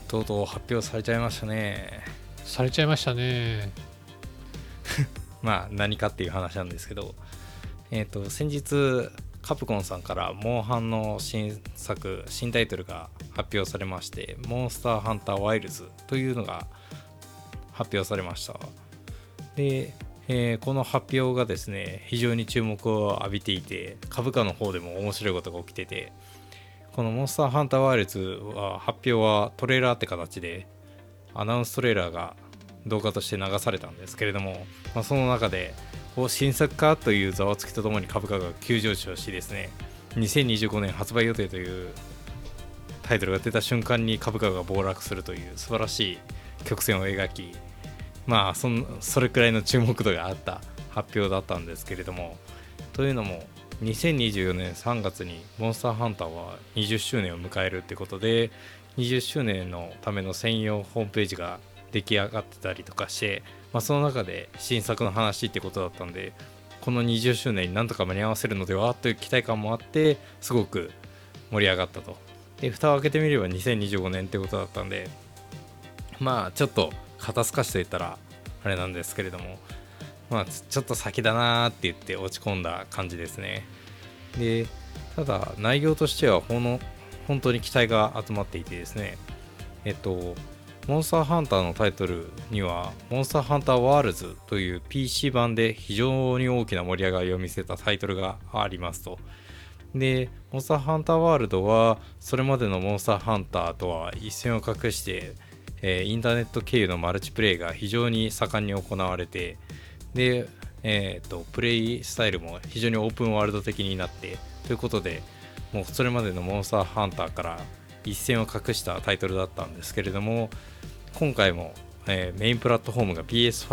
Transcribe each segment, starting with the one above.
とうとう発表されちゃいましたね。 されちゃいましたね。 まあ何かっていう話なんですけど、先日カプコンさんからモンハンの新タイトルが発表されまして、モンスターハンターワイルズというのが発表されました。で、この発表がですね、非常に注目を浴びていて、株価の方でも面白いことが起きてて、このモンスターハンターワイルズは発表はトレーラーって形でアナウンストレーラーが動画として流されたんですけれども、その中で新作かというざわつきとともに株価が急上昇しですね、2025年発売予定というタイトルが出た瞬間に株価が暴落するという素晴らしい曲線を描き、それくらいの注目度があった発表だったんですけれども、というのも2024年3月にモンスターハンターは20周年を迎えるってことで、20周年のための専用ホームページが出来上がってたりとかして、その中で新作の話ってことだったんで、この20周年になんとか間に合わせるのではという期待感もあって、すごく盛り上がったと。で、蓋を開けてみれば2025年ってことだったんで、ちょっと肩透かしといったらあれなんですけれども、ちょっと先だなーって言って落ち込んだ感じですね。で、ただ内容としては本当に期待が集まっていてですね、モンスターハンターのタイトルにはモンスターハンターワールズという PC 版で非常に大きな盛り上がりを見せたタイトルがありますと。で、モンスターハンターワールドはそれまでのモンスターハンターとは一線を画して、インターネット経由のマルチプレイが非常に盛んに行われて、で、プレイスタイルも非常にオープンワールド的になってということで、もうそれまでのモンスターハンターから一線を画したタイトルだったんですけれども、今回も、メインプラットフォームが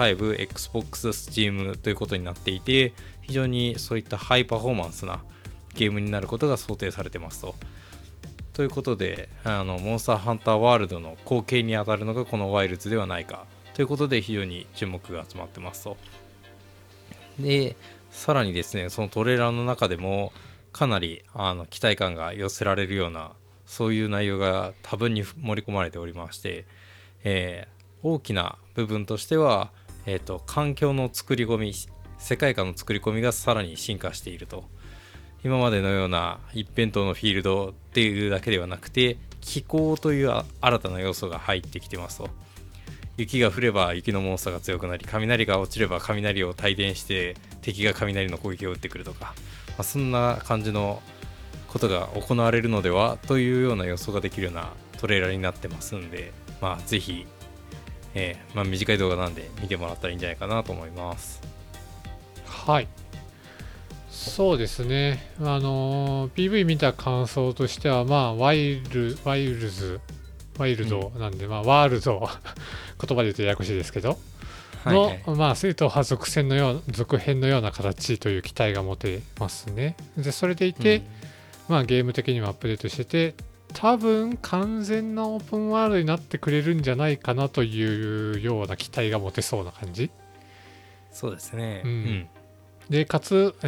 PS5、Xbox、Steam ということになっていて、非常にそういったハイパフォーマンスなゲームになることが想定されてますと。ということで、モンスターハンターワールドの後継にあたるのがこのワイルズではないかということで、非常に注目が集まってますと。で、さらにですね、そのトレーラーの中でもかなり期待感が寄せられるような、そういう内容が多分に盛り込まれておりまして、大きな部分としては、環境の作り込み、世界観の作り込みがさらに進化していると。今までのような一辺倒のフィールドっていうだけではなくて、気候という新たな要素が入ってきてますと。雪が降れば雪のモンスターが強くなり、雷が落ちれば雷を帯電して敵が雷の攻撃を打ってくるとか、そんな感じのことが行われるのではというような予想ができるようなトレーラーになってますんで、ぜひ、短い動画なんで見てもらったらいいんじゃないかなと思います。 はい、そうですね。PV 見た感想としては、ワイルドなんで、ワールド言葉で言うとややこしいですけど、正統派続編のような形という期待が持てますね。で、それでいて、ゲーム的にもアップデートしてて、多分完全なオープンワールドになってくれるんじゃないかなというような期待が持てそうな感じ。 そうですね。 で、かつ、他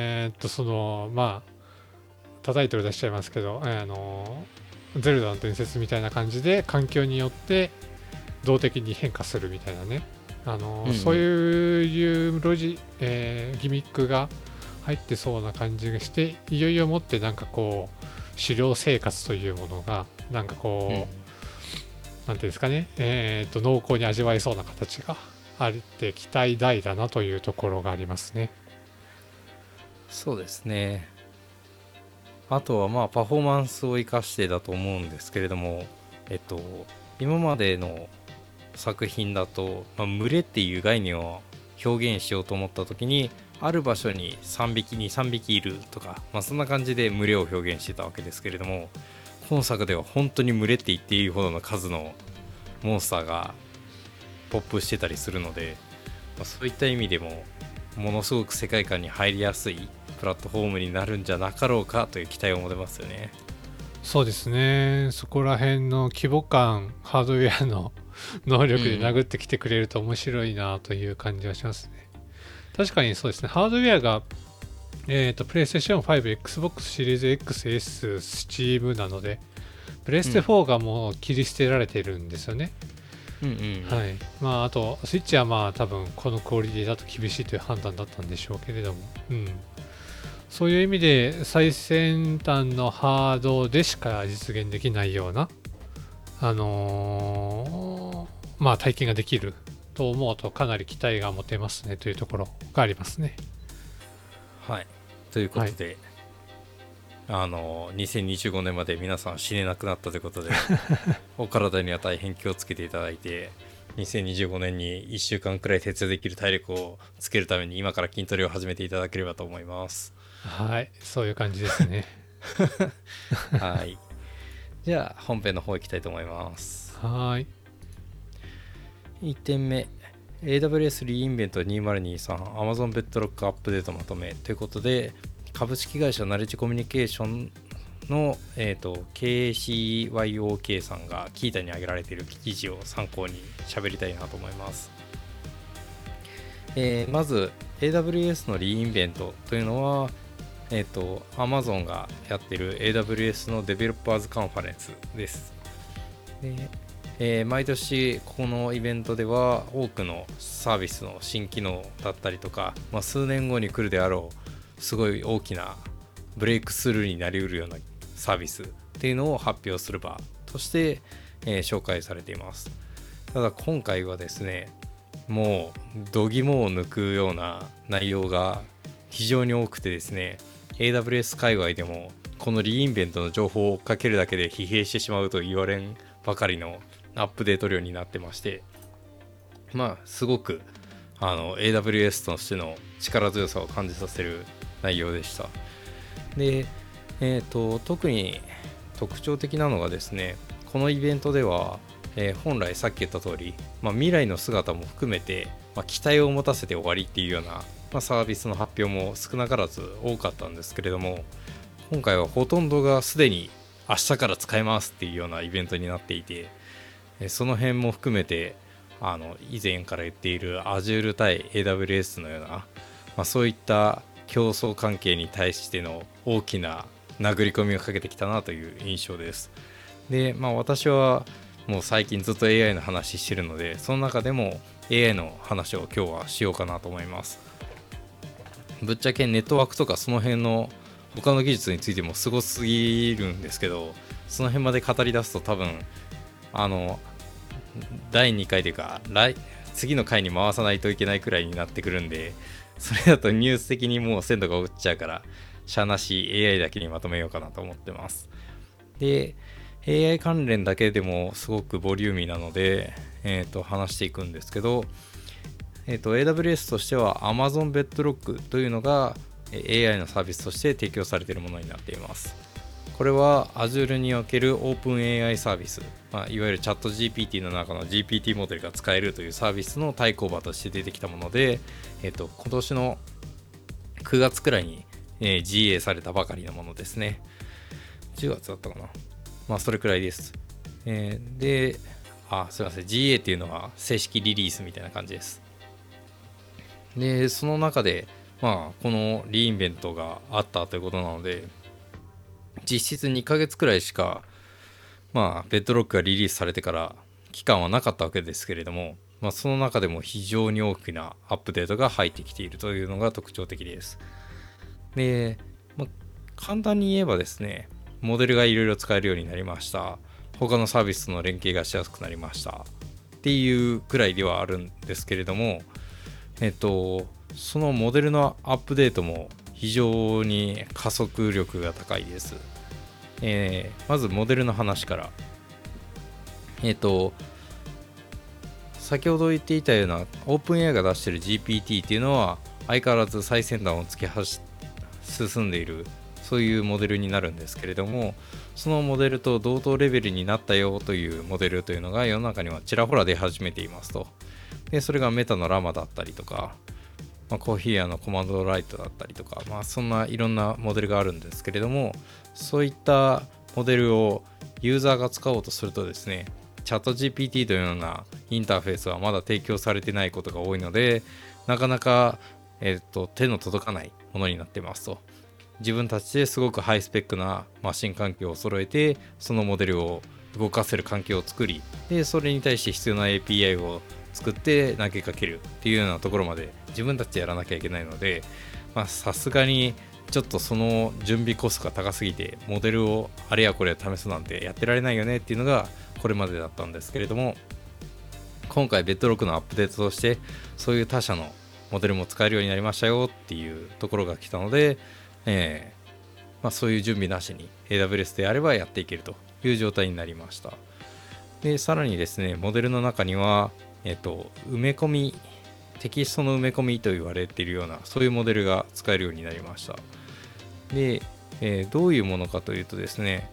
タイトル出しちゃいますけど、ゼルダの伝説みたいな感じで環境によって動的に変化するみたいなね、そういうギミックが入ってそうな感じがして、いよいよもって狩猟生活というものがなんていうんですかね、濃厚に味わえそうな形があって期待大だなというところがありますね。 そうですね。あとはパフォーマンスを生かしてだと思うんですけれども、今までの作品だと、群れっていう概念を表現しようと思った時に、ある場所に3匹2、3匹いるとか、そんな感じで群れを表現してたわけですけれども、本作では本当に群れって言っていいほどの数のモンスターがポップしてたりするので、そういった意味でもものすごく世界観に入りやすいプラットフォームになるんじゃなかろうかという期待を持てますよね。 そうですね。そこら辺の規模感、ハードウェアの能力で殴ってきてくれると面白いなという感じはしますね。確かにそうですね。ハードウェアが、PlayStation 5、Xbox シリーズ XS、Steam なので、 プレステ4がもう切り捨てられてるんですよね。 はい。 あとスイッチは多分このクオリティだと厳しいという判断だったんでしょうけれども、そういう意味で最先端のハードでしか実現できないような、体験ができると思うとかなり期待が持てますねというところがありますね。 はい。ということで、2025年まで皆さん死ねなくなったということでお体には大変気をつけていただいて、2025年に1週間くらい徹夜できる体力をつけるために今から筋トレを始めていただければと思います。 はい、そういう感じですね。 はい。じゃあ本編の方行きたいと思います。 はい。 1点目、 AWS リインベント 2023 Amazon ベッドロックアップデートまとめということで、株式会社ナレッジコミュニケーションの、KCYOK さんがキータに挙げられている記事を参考に喋りたいなと思います。まず AWS のリインベントというのは、Amazon がやっている AWS のデベロッパーズカンファレンスです。で、毎年このイベントでは多くのサービスの新機能だったりとか、数年後に来るであろうすごい大きなブレイクスルーになりうるようなサービスっていうのを発表する場として、紹介されています。ただ今回はですね、もう度肝を抜くような内容が非常に多くてですね、 AWS 界隈でもこのリインベントの情報を追っかけるだけで疲弊してしまうと言われんばかりのアップデート量になってまして、すごくAWS としての力強さを感じさせる内容でした。で、特に特徴的なのがですね、このイベントでは、本来さっき言った通り、未来の姿も含めて、期待を持たせて終わりっていうような、サービスの発表も少なからず多かったんですけれども、今回はほとんどがすでに明日から使えますっていうようなイベントになっていて、その辺も含めて以前から言っている Azure 対 AWS のような、そういった競争関係に対しての大きな殴り込みをかけてきたなという印象です。で、私はもう最近ずっと AI の話してるので、その中でも AI の話を今日はしようかなと思います。ぶっちゃけネットワークとかその辺の他の技術についてもすごすぎるんですけど、その辺まで語り出すと多分第2回というか次の回に回さないといけないくらいになってくるんで、それだとニュース的にもう鮮度が落ちちゃうから、しゃーなし AI だけにまとめようかなと思ってます。で、AI 関連だけでもすごくボリューミーなので、話していくんですけど、AWS としては Amazon Bedrock というのが AI のサービスとして提供されているものになっています。これは Azure における OpenAI サービス、いわゆるチャット GPT の中の GPT モデルが使えるというサービスの対抗馬として出てきたもので、今年の9月くらいに、GA されたばかりのものですね。10月だったかな。それくらいです。で、すいません。GA っていうのは正式リリースみたいな感じです。で、その中で、このリインベントがあったということなので、実質2ヶ月くらいしか、ベッドロックがリリースされてから期間はなかったわけですけれども、その中でも非常に大きなアップデートが入ってきているというのが特徴的です。で、簡単に言えばですね、モデルがいろいろ使えるようになりました。他のサービスとの連携がしやすくなりました。っていうくらいではあるんですけれども、そのモデルのアップデートも非常に加速力が高いです。まずモデルの話から。先ほど言っていたような OpenAI が出している GPT っていうのは相変わらず最先端を進んでいる、そういうモデルになるんですけれども、そのモデルと同等レベルになったよというモデルというのが世の中にはちらほら出始めていますと。で、それがメタのラマだったりとか、コーヒーアのコマンドライトだったりとか、そんないろんなモデルがあるんですけれども、そういったモデルをユーザーが使おうとするとですね、チャット GPT というようなインターフェースはまだ提供されてないことが多いので、なかなか、手の届かないものになってますと。 自分たちですごくハイスペックなマシン環境を揃えて、そのモデルを動かせる環境を作り、でそれに対して必要な API を作って投げかけるっていうようなところまで自分たちでやらなきゃいけないので、さすがにちょっとその準備コストが高すぎて、モデルをあれやこれ試すなんてやってられないよねっていうのがこれまでだったんですけれども、今回ベッドロックのアップデートとしてそういう他社のモデルも使えるようになりましたよっていうところが来たので、そういう準備なしに AWS であればやっていけるという状態になりました。でさらにですね、モデルの中には、埋め込み、テキストの埋め込みと言われているようなそういうモデルが使えるようになりました。で、どういうものかというとですね、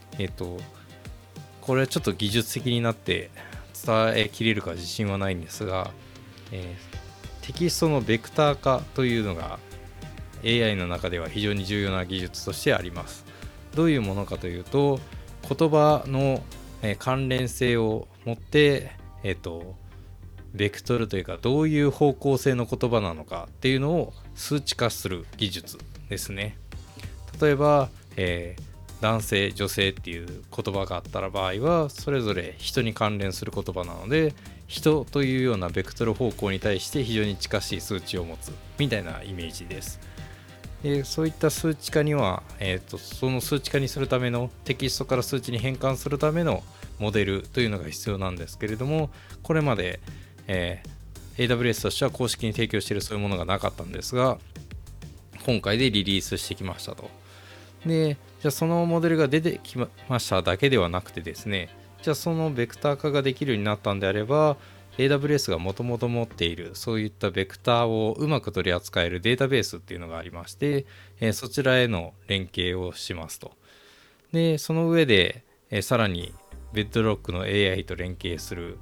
これはちょっと技術的になって伝えきれるか自信はないんですが、テキストのベクター化というのが AI の中では非常に重要な技術としてあります。どういうものかというと、言葉の関連性を持って、ベクトルというかどういう方向性の言葉なのかっていうのを数値化する技術ですね。例えば、男性女性っていう言葉があったら場合は、それぞれ人に関連する言葉なので、人というようなベクトル方向に対して非常に近しい数値を持つみたいなイメージです。でそういった数値化には、その数値化にするためのテキストから数値に変換するためのモデルというのが必要なんですけれども、これまで、AWS としては公式に提供しているそういうものがなかったんですが、今回でリリースしてきましたと。でじゃあそのモデルが出てきましただけではなくてですね、じゃあそのベクター化ができるようになったんであれば、 AWS がもともと持っているそういったベクターをうまく取り扱えるデータベースっていうのがありまして、そちらへの連携をしますと。でその上で、さらにベッドロックの AI と連携する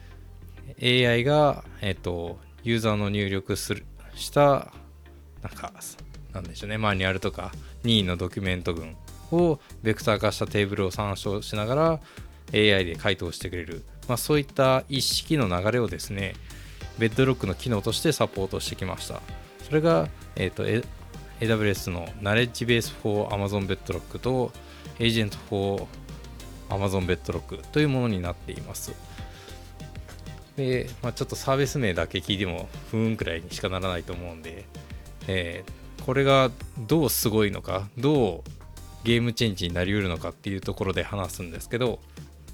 AI が、ユーザーの入力したなんでしょうね、マニュアルとか任意のドキュメント群をベクター化したテーブルを参照しながら AI で回答してくれる、そういった一式の流れをですね、ベッドロックの機能としてサポートしてきました。それが、AWS の Knowledge Base for Amazon Bedrock と Agent for Amazon Bedrock というものになっています。で、ちょっとサービス名だけ聞いても不運くらいにしかならないと思うんで、これがどうすごいのか、どうゲームチェンジになりうるのかっていうところで話すんですけど、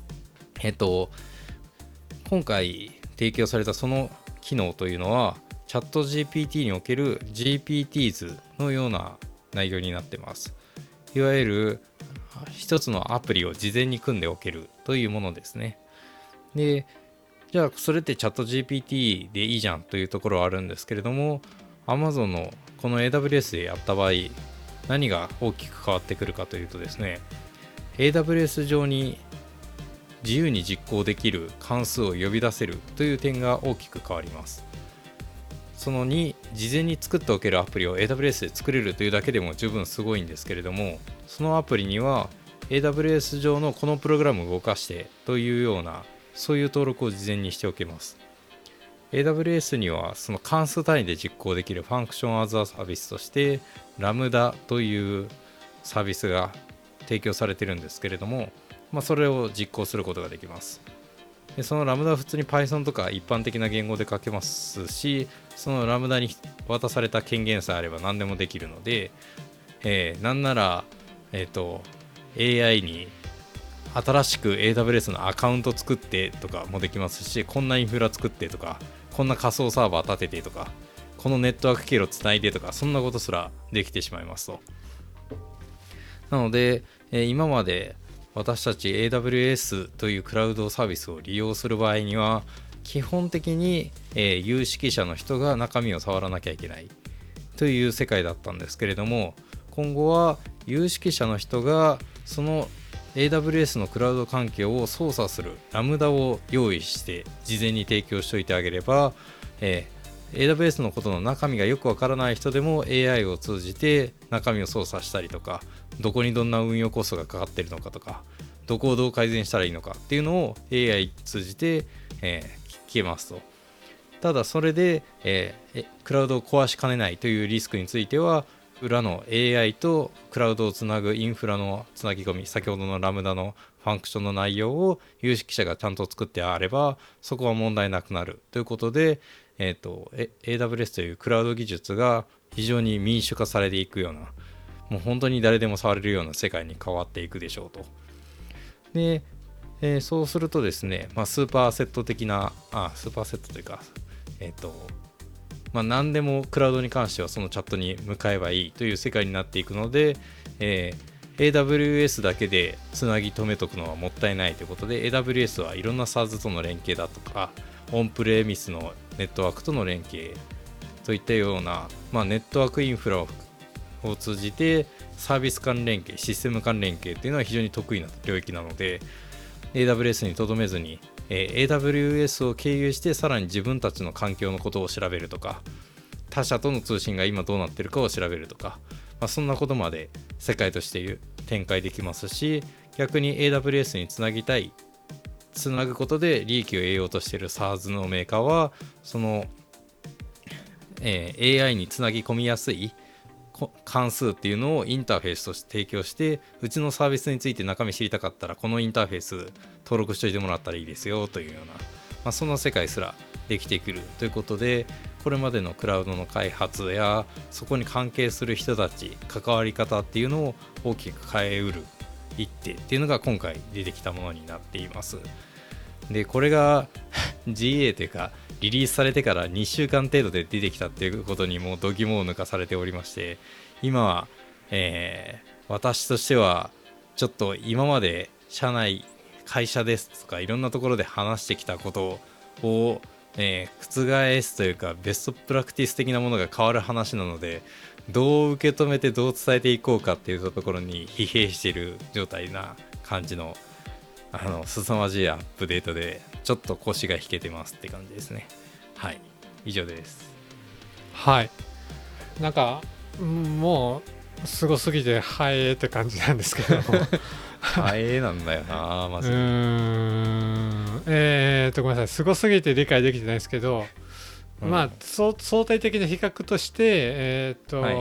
今回提供されたその機能というのはチャット GPT における GPTs のような内容になってます。いわゆる一つのアプリを事前に組んでおけるというものですね。で、じゃあそれってチャット GPT でいいじゃんというところはあるんですけれども、 Amazon のこの AWS でやった場合何が大きく変わってくるかというとですね、 AWS 上に自由に実行できる関数を呼び出せるという点が大きく変わります。その2、事前に作っておけるアプリを AWS で作れるというだけでも十分すごいんですけれども、そのアプリには AWS 上のこのプログラムを動かしてというようなそういう登録を事前にしておけます。 AWS にはその関数単位で実行できるファンクションアザーサービスとしてラムダというサービスが提供されているんですけれども、それを実行することができます。でそのラムダは普通に Python とか一般的な言語で書けますし、そのラムダに渡された権限さえあれば何でもできるので、なんなら、AI に新しく AWS のアカウント作ってとかもできますし、こんなインフラ作ってとか、こんな仮想サーバー立ててとか、このネットワーク経路つないでとか、そんなことすらできてしまいますと。なので、今まで私たち AWS というクラウドサービスを利用する場合には基本的に、有識者の人が中身を触らなきゃいけないという世界だったんですけれども、今後は有識者の人がその AWS のクラウド環境を操作するラムダを用意して事前に提供しておいてあげれば、AWS のことの中身がよくわからない人でも AI を通じて中身を操作したりとか、どこにどんな運用コストがかかっているのかとか、どこをどう改善したらいいのかっていうのを AI 通じて、聞けますと。ただそれで、クラウドを壊しかねないというリスクについては裏の AI とクラウドをつなぐインフラのつなぎ込み、先ほどのラムダのファンクションの内容を有識者がちゃんと作ってあればそこは問題なくなるということで、AWS というクラウド技術が非常に民主化されていくような、もう本当に誰でも触れるような世界に変わっていくでしょうと。で、そうするとですね、スーパーセット的なスーパーセットというか、何でもクラウドに関してはそのチャットに向かえばいいという世界になっていくので、AWS だけでつなぎ止めとくのはもったいないということで、 AWS はいろんな SaaS との連携だとかオンプレミスのネットワークとの連携といったような、ネットワークインフラを通じてサービス間連携、システム間連携というのは非常に得意な領域なので、 AWS にとどめずにAWS を経由してさらに自分たちの環境のことを調べるとか、他社との通信が今どうなってるかを調べるとか、そんなことまで世界として展開できますし、逆に AWS につなぎたい、つなぐことで利益を得ようとしている SaaS のメーカーはその、AI につなぎ込みやすい関数っていうのをインターフェースとして提供して、うちのサービスについて中身知りたかったらこのインターフェース登録しておいてもらったらいいですよというような、その世界すらできてくるということで、これまでのクラウドの開発やそこに関係する人たち、関わり方っていうのを大きく変えうる一手っていうのが今回出てきたものになっています。でこれがGA というかリリースされてから2週間程度で出てきたっていうことにもう度肝を抜かされておりまして、今は、私としてはちょっと今まで社内、会社ですとかいろんなところで話してきたことを、覆すというかベストプラクティス的なものが変わる話なので、どう受け止めてどう伝えていこうかっていうところに疲弊している状態な感じの凄まじいアップデートでちょっと腰が引けてますって感じですね。はい、以上です。 はい、なんかもうすごすぎてはえーって感じなんですけどもはえーなんだよなまず。 ごめんなさい、すごすぎて理解できてないですけど、相対的な比較として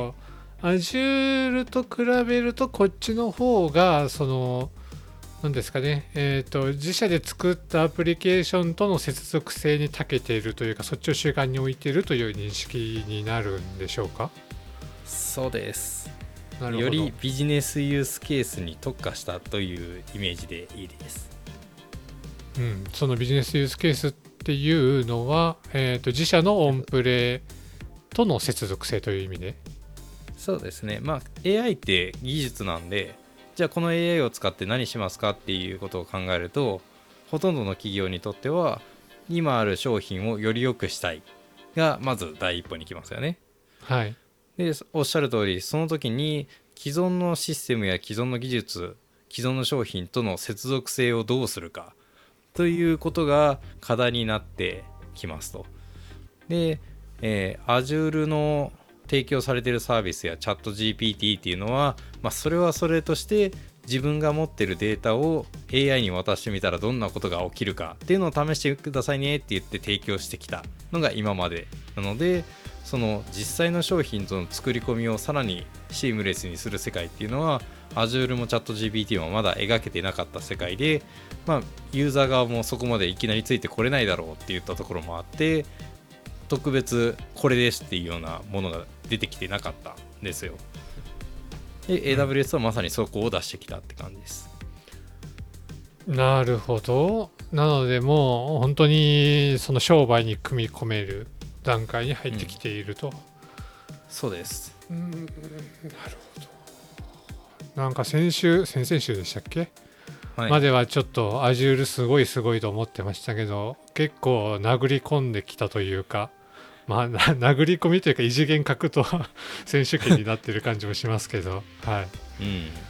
Azure と比べるとこっちの方がその何ですかね、自社で作ったアプリケーションとの接続性に長けているというか、そっちを主眼に置いているという認識になるんでしょうか。 そうです。 なるほど。 よりビジネスユースケースに特化したというイメージでいいです。 そのビジネスユースケースっていうのは、自社のオンプレとの接続性という意味で。 そうですね。AI って技術なんで、じゃあこの AI を使って何しますかっていうことを考えると、ほとんどの企業にとっては今ある商品をより良くしたいがまず第一歩に来ますよね。 はい。 でおっしゃる通り、その時に既存のシステムや既存の技術、既存の商品との接続性をどうするかということが課題になってきますと。で、Azure の提供されているサービスやチャット GPT っていうのは、それはそれとして自分が持っているデータを AI に渡してみたらどんなことが起きるかっていうのを試してくださいねって言って提供してきたのが今までなので、その実際の商品との作り込みをさらにシームレスにする世界っていうのは Azure もチャット GPT もまだ描けてなかった世界で、ユーザー側もそこまでいきなりついてこれないだろうって言ったところもあって、特別これですっていうようなものが出てきてなかったんですよ。で、AWS はまさにそこを出してきたって感じです。 なるほど。なのでもう本当にその商売に組み込める段階に入ってきていると。 そうです。 なるほど。なんか先々週でしたっけ、まではちょっと Azure すごいと思ってましたけど、結構殴り込んできたというか、殴り込みというか異次元格闘選手権になってる感じもしますけど、はい。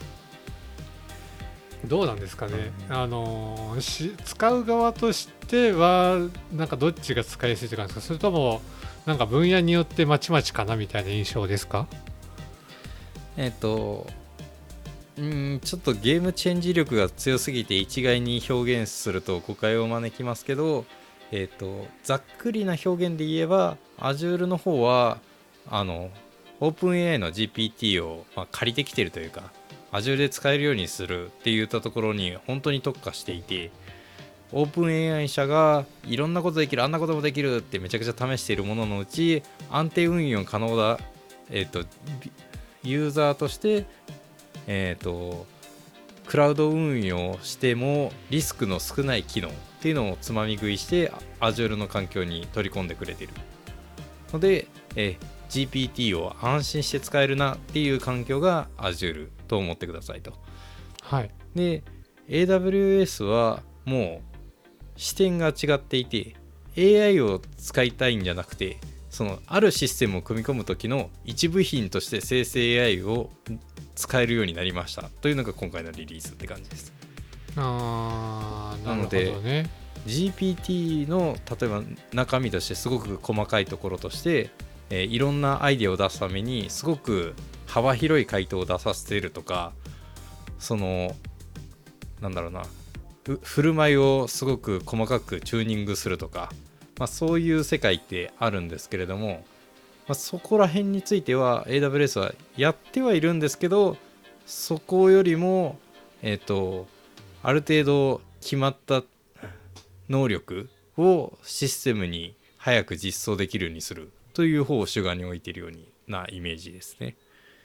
どうなんですかね。使う側としてはなんかどっちが使いやすいというかですか、それともなんか分野によってまちまちかなみたいな印象ですか。 ちょっとゲームチェンジ力が強すぎて一概に表現すると誤解を招きますけど、ざっくりな表現で言えば Azure の方は OpenAI の GPT を借りてきてるというか Azure で使えるようにするっていったところに本当に特化していて、オープン AI 社がいろんなことできる、あんなこともできるってめちゃくちゃ試しているもののうち、安定運用可能だ、ユーザーとして、クラウド運用してもリスクの少ない機能っていうのをつまみ食いして Azure の環境に取り込んでくれているので、GPT を安心して使えるなっていう環境が Azure と思ってくださいと。 はい。 で AWS はもう視点が違っていて、 AI を使いたいんじゃなくて、そのあるシステムを組み込む時の一部品として生成 AI を使えるようになりましたというのが今回のリリースって感じです。 なるほどね。 GPT の例えば中身としてすごく細かいところとして、いろんなアイデアを出すためにすごく幅広い回答を出させているとか、そのなんだろうな、振る舞いをすごく細かくチューニングするとか、そういう世界ってあるんですけれども、そこら辺については AWS はやってはいるんですけど、そこよりもある程度決まった能力をシステムに早く実装できるようにするという方を主眼に置いているようなイメージですね。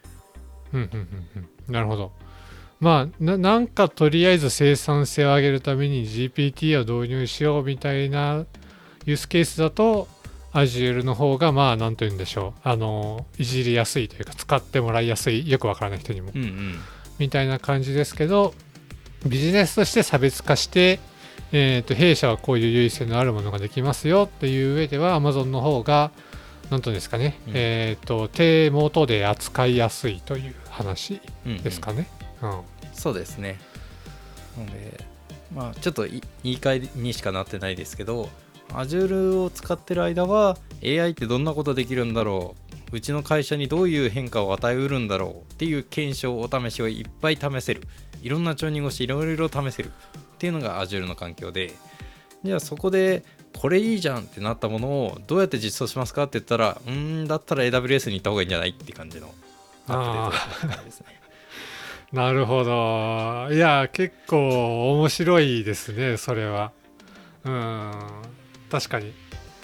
なるほど。なんかとりあえず生産性を上げるために GPT を導入しようみたいなユースケースだと Azure の方がなんと言うんでしょう、いじりやすいというか使ってもらいやすい、よくわからない人にも、みたいな感じですけど、ビジネスとして差別化して、弊社はこういう優位性のあるものができますよっていう上では Amazon の方がなんとですかね、手元で扱いやすいという話ですかね。 そうですね。なのでちょっと言い換えにしかなってないですけど、 Azure を使ってる間は AI ってどんなことできるんだろう、うちの会社にどういう変化を与えうるんだろうっていう検証、お試しをいっぱい試せる、いろんなチューニングをしていろいろ試せるっていうのが Azure の環境で、じゃあそこでこれいいじゃんってなったものをどうやって実装しますかって言ったら、だったら AWS に行った方がいいんじゃないって感じのアップデートですね。 なるほど。いや結構面白いですね、それは。確かに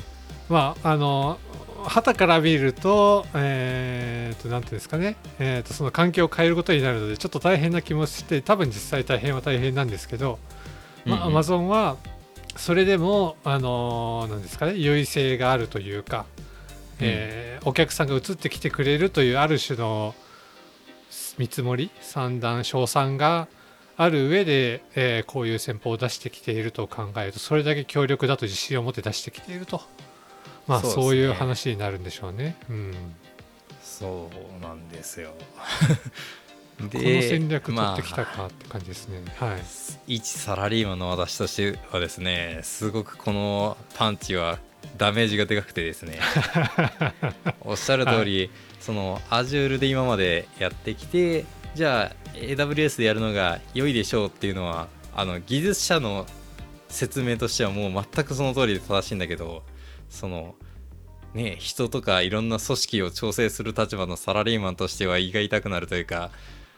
旗から見るとなんていうんですかね、その環境を変えることになるのでちょっと大変な気もして、多分実際大変は大変なんですけど、Amazon はそれでもなんですかね、優位性があるというか、お客さんが移ってきてくれるというある種の見積もり、算段勝算がある上で、こういう戦法を出してきていると考えると、それだけ強力だと自信を持って出してきていると、そういう話になるんでしょうね。 そうなんですよ。 でこの戦略取ってきたかって感じですね。 一サラリーマンの私としてはですね、すごくこのパンチはダメージがでかくてですねおっしゃる通り、その Azure で今までやってきて、じゃあ AWS でやるのが良いでしょうっていうのは技術者の説明としてはもう全くその通りで正しいんだけど、そのね、人とかいろんな組織を調整する立場のサラリーマンとしては胃が痛くなるというか、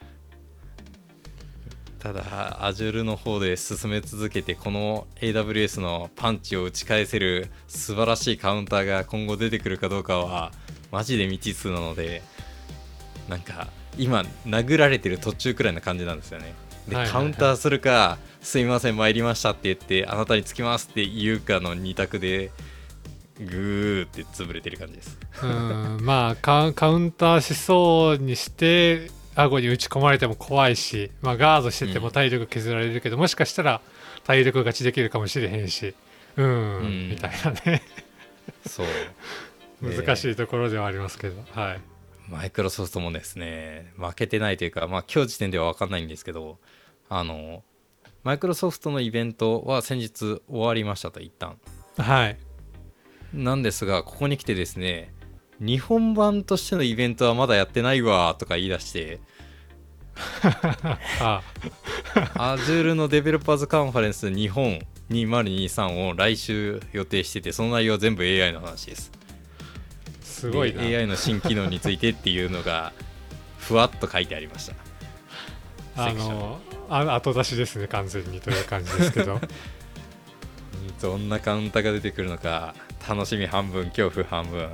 ただ Azure の方で進め続けてこの AWS のパンチを打ち返せる素晴らしいカウンターが今後出てくるかどうかはマジで未知数なので、なんか今殴られてる途中くらいな感じなんですよね。で、カウンターするか、すいません参りましたって言ってあなたにつきますって言うかの2択でグーって潰れてる感じです。 カウンターしそうにして顎に打ち込まれても怖いし、ガードしてても体力削られるけど、もしかしたら体力勝ちできるかもしれへんし、みたいなねそう難しいところではありますけど、 マイクロソフトもですね負けてないというか、今日時点では分かんないんですけど、マイクロソフトのイベントは先日終わりましたと、一旦なんですが、ここに来てですね、日本版としてのイベントはまだやってないわとか言い出してAzure のデベロッパーズカンファレンス日本2023を来週予定してて、その内容は全部 AI の話です。 すすごいな。 で AI の新機能についてっていうのがふわっと書いてありました。 後出しですね完全にという感じですけどどんなカウンターが出てくるのか楽しみ半分恐怖半分。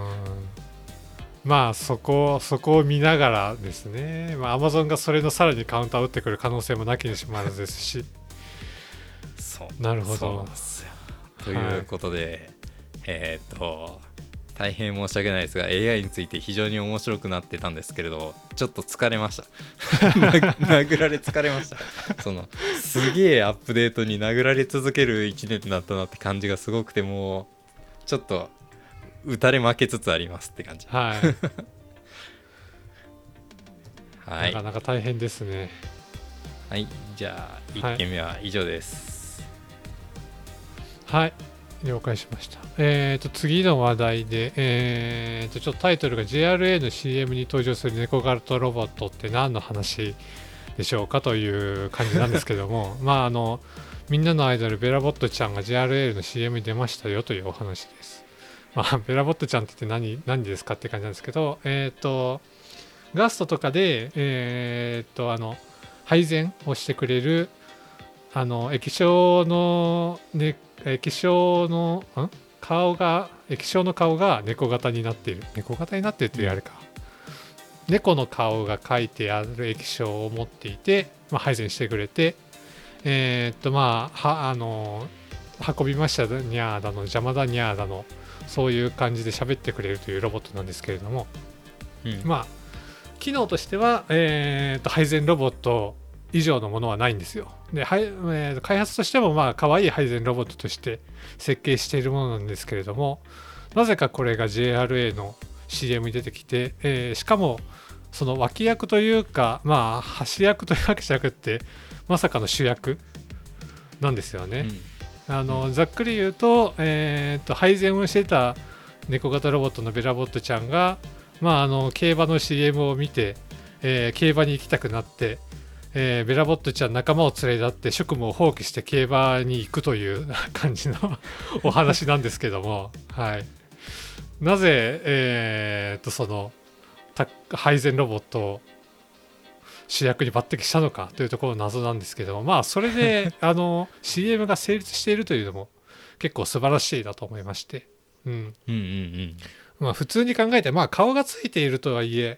まあそこを見ながらですね、まあ、Amazon がそれのさらにカウンターを打ってくる可能性もなきにしもあらずですしそうなるほど。 そうなんですよ。ということで、大変申し訳ないですが AI について非常に面白くなってたんですけれどちょっと疲れました殴られ疲れました。すげえアップデートに殴られ続ける1年だったなって感じがすごくて、もうちょっと打たれ負けつつありますって感じ。 はい、 はい、 なかなか大変ですね。 はい、じゃあ1件目は以上です。 はい、了解しました。次の話題で、ちょっとタイトルが JRA の CM に登場する猫型ロボットって何の話でしょうかという感じなんですけどもまあみんなのアイドルベラボットちゃんが JRA の CM に出ましたよというお話です。まあ、ベラボットちゃんって何ですかって感じなんですけど、ガストとかで、配膳をしてくれる液晶の顔が猫型になっているっていうあれか、猫の顔が描いてある液晶を持っていて、まあ、配膳してくれてまあ運びましたにゃーだの邪魔だにゃーだのそういう感じで喋ってくれるというロボットなんですけれども、まあ機能としては、配膳ロボット以上のものはないんですよ。で、開発としてもまあ可愛い配膳ロボットとして設計しているものなんですけれども、なぜかこれが JRA の CM に出てきて、しかもその脇役というかまあ端役というわけじゃなくてまさかの主役なんですよね。ざっくり言うと、配膳をしてた猫型ロボットのベラボットちゃんが、まあ、競馬の CM を見て、競馬に行きたくなって、ベラボットちゃん仲間を連れ立って職務を放棄して競馬に行くという感じのお話なんですけども、はい、なぜ、その配膳ロボットを主役に抜擢したのかというところの謎なんですけども、まあそれでCM が成立しているというのも結構素晴らしいなと思いまして、まあ普通に考えて、まあ顔がついているとはいえ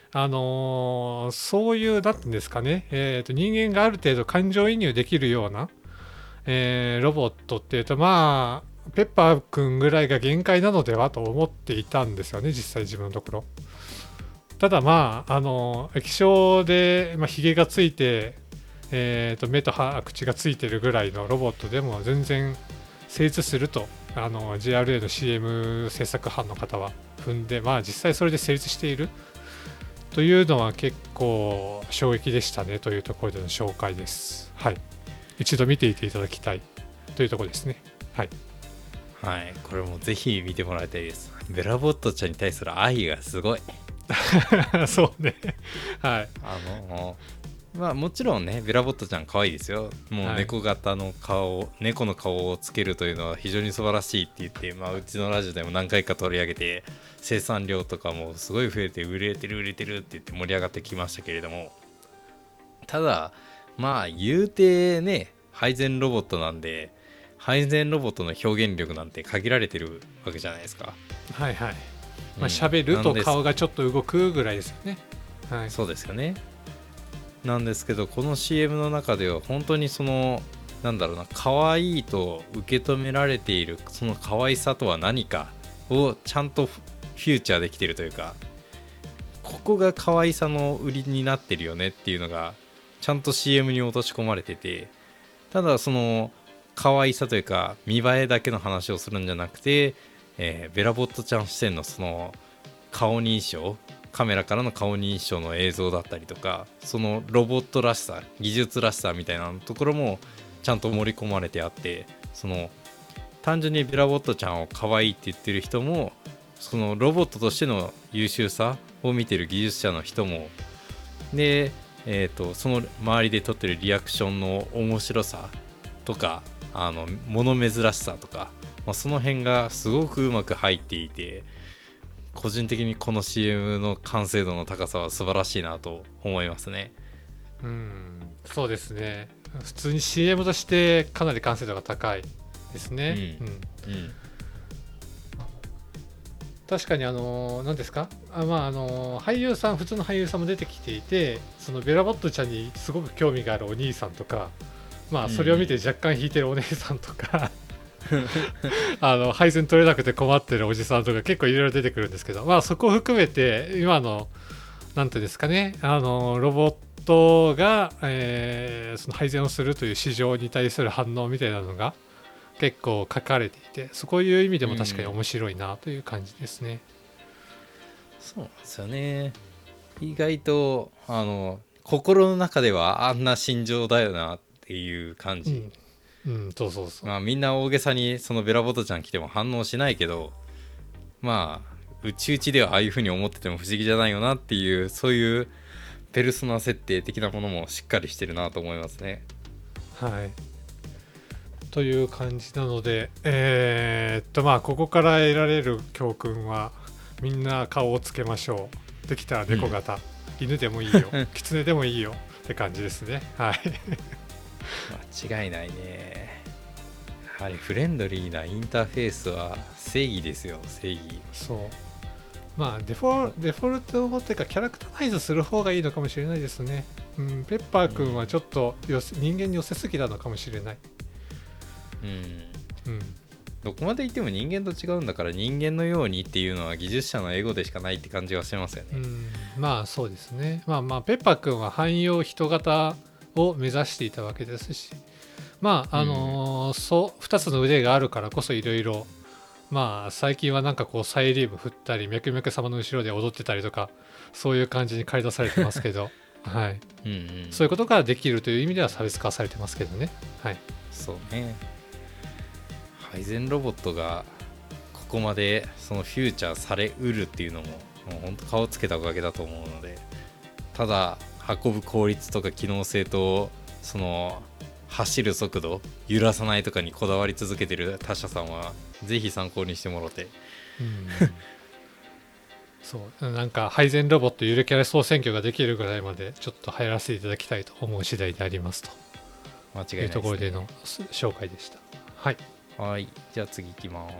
そういうなんていうんですかね、人間がある程度感情移入できるような、ロボットっていうとまあペッパーくんぐらいが限界なのではと思っていたんですよね、実際自分のところ。ただまあ液晶で、まあ、ヒゲがついて、目と口がついてるぐらいのロボットでも全然成立するとJRA の CM 制作班の方は踏んで、まあ実際それで成立しているというのは結構衝撃でしたねというところでの紹介です。はい、一度見ていていただきたいというところですね。はい、 はい、これもぜひ見てもらいたいです。ベラボットちゃんに対する愛がすごいそうねはい、 まあもちろんねベラボットちゃん可愛いですよ。もう猫型の顔、はい、猫の顔をつけるというのは非常に素晴らしいって言って、まあ、うちのラジオでも何回か取り上げて生産量とかもすごい増えて売れてるって言って盛り上がってきましたけれども、ただまあ言うてね配膳ロボットなんで配膳ロボットの表現力なんて限られてるわけじゃないですか。 はいはい、まあ、喋ると顔がちょっと動くぐらいですよね。はい、 そうですよね。なんですけどこの CM の中では本当になんだろうな、可愛いと受け止められているその可愛さとは何かをちゃんとフューチャーできているというか、ここが可愛さの売りになってるよねっていうのがちゃんと CM に落とし込まれてて、ただその可愛さというか見栄えだけの話をするんじゃなくて、ベラボットちゃん視点のその顔認証、カメラからの顔認証の映像だったりとか、そのロボットらしさ、技術らしさみたいなところもちゃんと盛り込まれてあって、その単純にベラボットちゃんを可愛いって言ってる人も、そのロボットとしての優秀さを見てる技術者の人もで、その周りで撮ってるリアクションの面白さとか物珍しさとか、その辺がすごくうまく入っていて、 個人的にこの CM の完成度の高さは素晴らしいなと思いますね。 そうですね。普通に CM としてかなり完成度が高いですね。確かに何ですか、俳優さん、普通の俳優さんも出てきていて、そのベラボットちゃんにすごく興味があるお兄さんとか、それを見て若干引いてるお姉さんとか配線取れなくて困ってるおじさんとか結構いろいろ出てくるんですけど、そこを含めて今のなんていうんですかね、ロボットが、その配線をするという市場に対する反応みたいなのが結構書かれていて、そういう意味でも確かに面白いなという感じですね。 そうなんですよね。意外と心の中ではあんな心情だよなっていう感じ。 そうそうそう。 みんな大げさにそのベラボトちゃん来ても反応しないけど、内々ではああいう風に思ってても不思議じゃないよなっていう、そういうペルソナ設定的なものもしっかりしてるなと思いますね。 はい。という感じなので、ここから得られる教訓は、みんな顔をつけましょう。できたら猫型、犬でもいいよ、狐でもいいよって感じですね。はい。 間違いないね。やはりフレンドリーなインターフェースは正義ですよ、正義。 そう。デフォルトっていうかキャラクターナイズする方がいいのかもしれないですね。ペッパーくんはちょっと人間に寄せすぎなのかもしれない。 どこまでいっても人間と違うんだから、人間のようにっていうのは技術者のエゴでしかないって感じがしますよね。 そうですね。ペッパーくんは汎用人型を目指していたわけですし、2つの腕があるからこそいろいろ、最近はなんかこうサイリウム振ったり、ミャクミャク様の後ろで踊ってたりとか、そういう感じに駆り出されてますけどはい、そういうことができるという意味では差別化されてますけどね。はい、 そうね。配膳ロボットがここまでそのフューチャーされうるっていうのも、もう本当顔つけたおかげだと思うので、ただ運ぶ効率とか機能性とその走る速度揺らさないとかにこだわり続けてる他社さんはぜひ参考にしてもらって、 そうなんか配膳ロボットゆるキャラ総選挙ができるぐらいまでちょっと流行らせていただきたいと思う次第でありますと間違いないですね。 いうところでの紹介でした。 はい、じゃあ次いきます。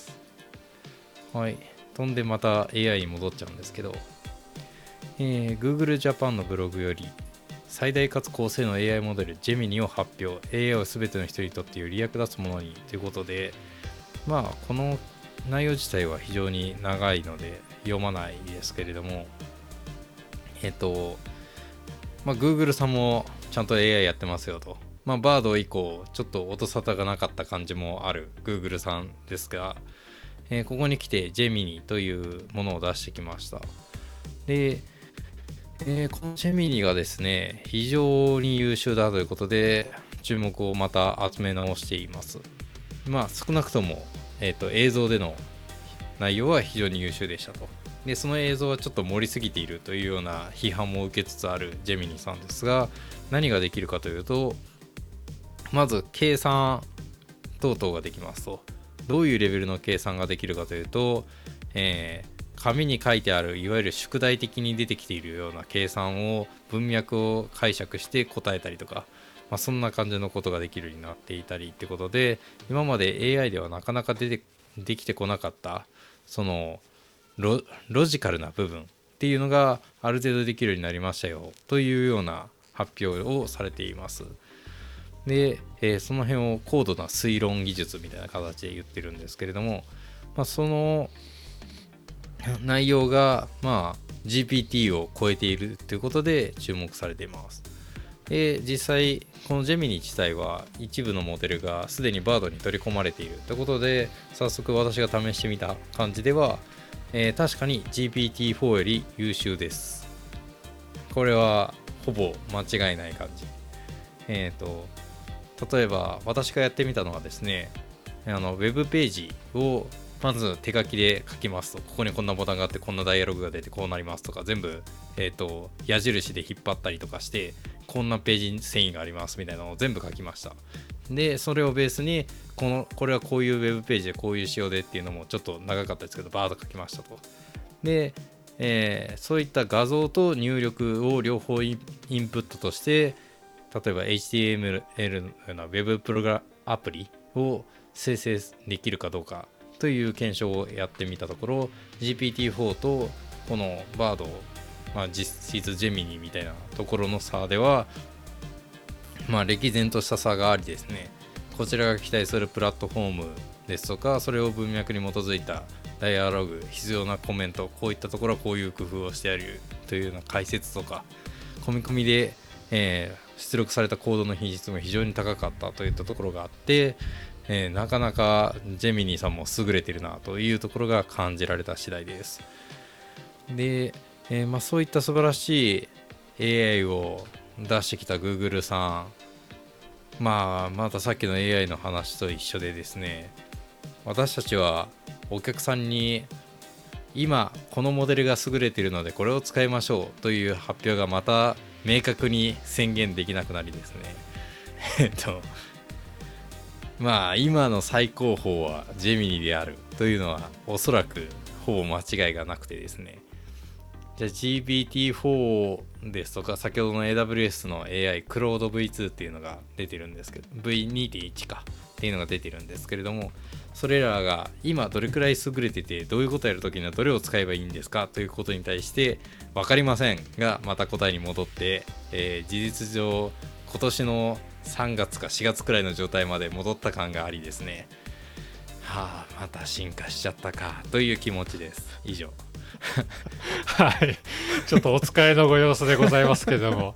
はい、飛んでまた AI に戻っちゃうんですけど、Google Japan のブログより最大かつ高性能 AI モデル Gemini を発表。 AI を全ての人にとってより役立つものにということで、この内容自体は非常に長いので読まないですけれども、Google さんもちゃんと AI やってますよと。バード以降ちょっと音沙汰がなかった感じもある Google さんですが、ここに来て Gemini というものを出してきました。で、この Gemini がですね非常に優秀だということで注目をまた集め直しています。少なくとも、映像での内容は非常に優秀でしたと。でその映像はちょっと盛りすぎているというような批判も受けつつある Gemini さんですが、何ができるかというと、まず計算等々ができますと。どういうレベルの計算ができるかというと、紙に書いてあるいわゆる宿題的に出てきているような計算を文脈を解釈して答えたりとか、そんな感じのことができるようになっていたりってことで、今まで AI ではなかなかできてこなかったそのロジカルな部分っていうのがある程度できるようになりましたよというような発表をされています。で、その辺を高度な推論技術みたいな形で言ってるんですけれども、その内容がGPT を超えているということで注目されています。で実際このジェミニ自体は一部のモデルがすでにバードに取り込まれているということで、早速私が試してみた感じでは、確かに GPT-4 より優秀です。これはほぼ間違いない感じ。例えば私がやってみたのはですね、ウェブページをまず手書きで書きますと、ここにこんなボタンがあってこんなダイアログが出てこうなりますとか、全部、矢印で引っ張ったりとかして、こんなページに遷移がありますみたいなのを全部書きました。でそれをベースにこれはこういうウェブページでこういう仕様でっていうのもちょっと長かったですけどバーッと書きましたと。 で、そういった画像と入力を両方インプットとして、例えば HTML の Web プログラアプリを生成できるかどうかという検証をやってみたところ、 GPT-4 とこの Bard、実質ジェミニみたいなところの差では歴然とした差がありですね、こちらが期待するプラットフォームですとか、それを文脈に基づいたダイアログ、必要なコメント、こういったところはこういう工夫をしてあるというような解説とか、込み込みで、出力されたコードの品質も非常に高かったといったところがあって、なかなかジェミニーさんも優れてるなというところが感じられた次第です。で、そういった素晴らしい AI を出してきた Google さん、またさっきの AI の話と一緒でですね、私たちはお客さんに今このモデルが優れているのでこれを使いましょうという発表がまた明確に宣言できなくなりですね今の最高峰はジェミニであるというのはおそらくほぼ間違いがなくてですね、じゃあ GPT-4 ですとか、先ほどの AWS の AI クロード V2 っていうのが出てるんですけど、 V2.1 かっていうのが出てるんですけれども、それらが今どれくらい優れてて、どういうことをやるときにはどれを使えばいいんですかということに対して分かりませんが、また答えに戻って、事実上今年の3月か4月くらいの状態まで戻った感がありですね、また進化しちゃったかという気持ちです。以上はい、ちょっとお疲れのご様子でございますけども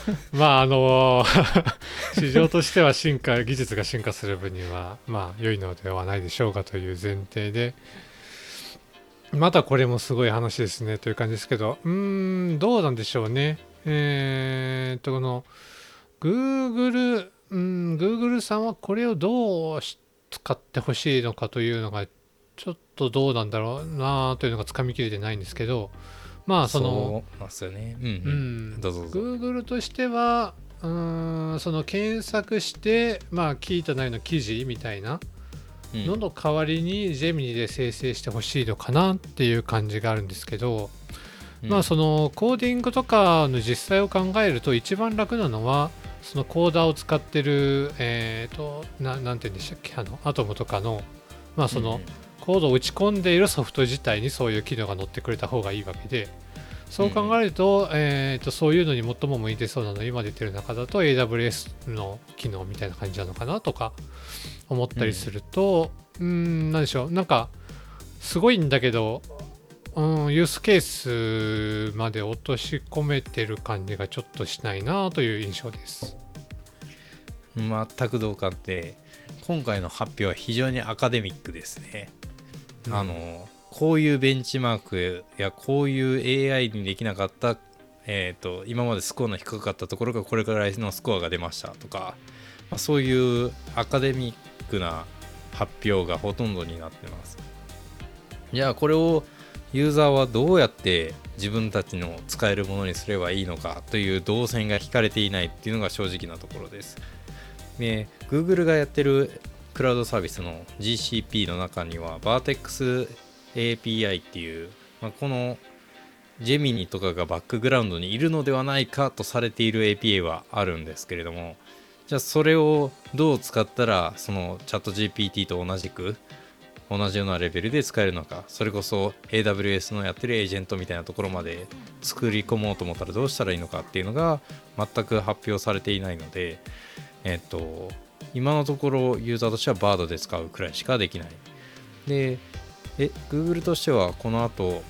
市場としては技術が進化する分には良いのではないでしょうかという前提で、またこれもすごい話ですねという感じですけど、どうなんでしょうね。この Google さんはこれをどう使ってほしいのかというのがちょっとどうなんだろうなというのがつかみきれてないんですけど、 そうなんですよね。どうぞどうぞ。 Google としてはその検索して聞いた内容の記事みたいなのの代わりにジェミニで生成してほしいのかなっていう感じがあるんですけど、そのコーディングとかの実際を考えると一番楽なのはそのコーダーを使ってるなんて言うんでしたっけ、アトムとかのそのコードを打ち込んでいるソフト自体にそういう機能が載ってくれた方がいいわけで、そう考えると、そういうのに最も向いてそうなの今出てる中だと AWS の機能みたいな感じなのかなとか思ったりすると、なんでしょう、なんかすごいんだけど、ユースケースまで落とし込めてる感じがちょっとしないなという印象です。 全く同感で、今回の発表は非常にアカデミックですね。こういうベンチマークやこういう AI にできなかった、今までスコアの低かったところがこれくらいのスコアが出ましたとか、そういうアカデミックな発表がほとんどになってます。じゃあこれをユーザーはどうやって自分たちの使えるものにすればいいのかという動線が引かれていないっていうのが正直なところです。で、Google がやってるクラウドサービスの GCP の中には Vertex API っていう、このジェミニとかがバックグラウンドにいるのではないかとされている API はあるんですけれども、じゃあそれをどう使ったらそのチャット GPT と同じようなレベルで使えるのか、それこそ AWS のやってるエージェントみたいなところまで作り込もうと思ったらどうしたらいいのかっていうのが全く発表されていないので、今のところユーザーとしては Bard で使うくらいしかできない。で、Google としてはこの後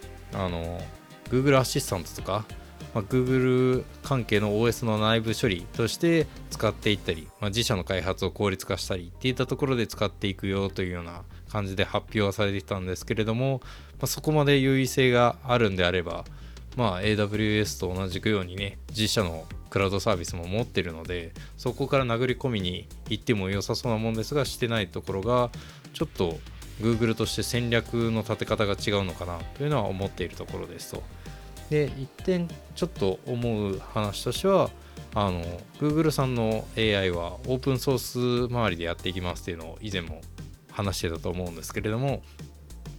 Google アシスタントとか、Google 関係の OS の内部処理として使っていったり、自社の開発を効率化したりっていったところで使っていくよというような感じで発表はされていたんですけれども、そこまで優位性があるんであれば、AWS と同じくようにね、自社のクラウドサービスも持ってるので、そこから殴り込みに行っても良さそうなもんですが、してないところがちょっと Google として戦略の立て方が違うのかなというのは思っているところですと。で、一点ちょっと思う話としては、Google さんの AI はオープンソース周りでやっていきますっていうのを以前も話してたと思うんですけれども、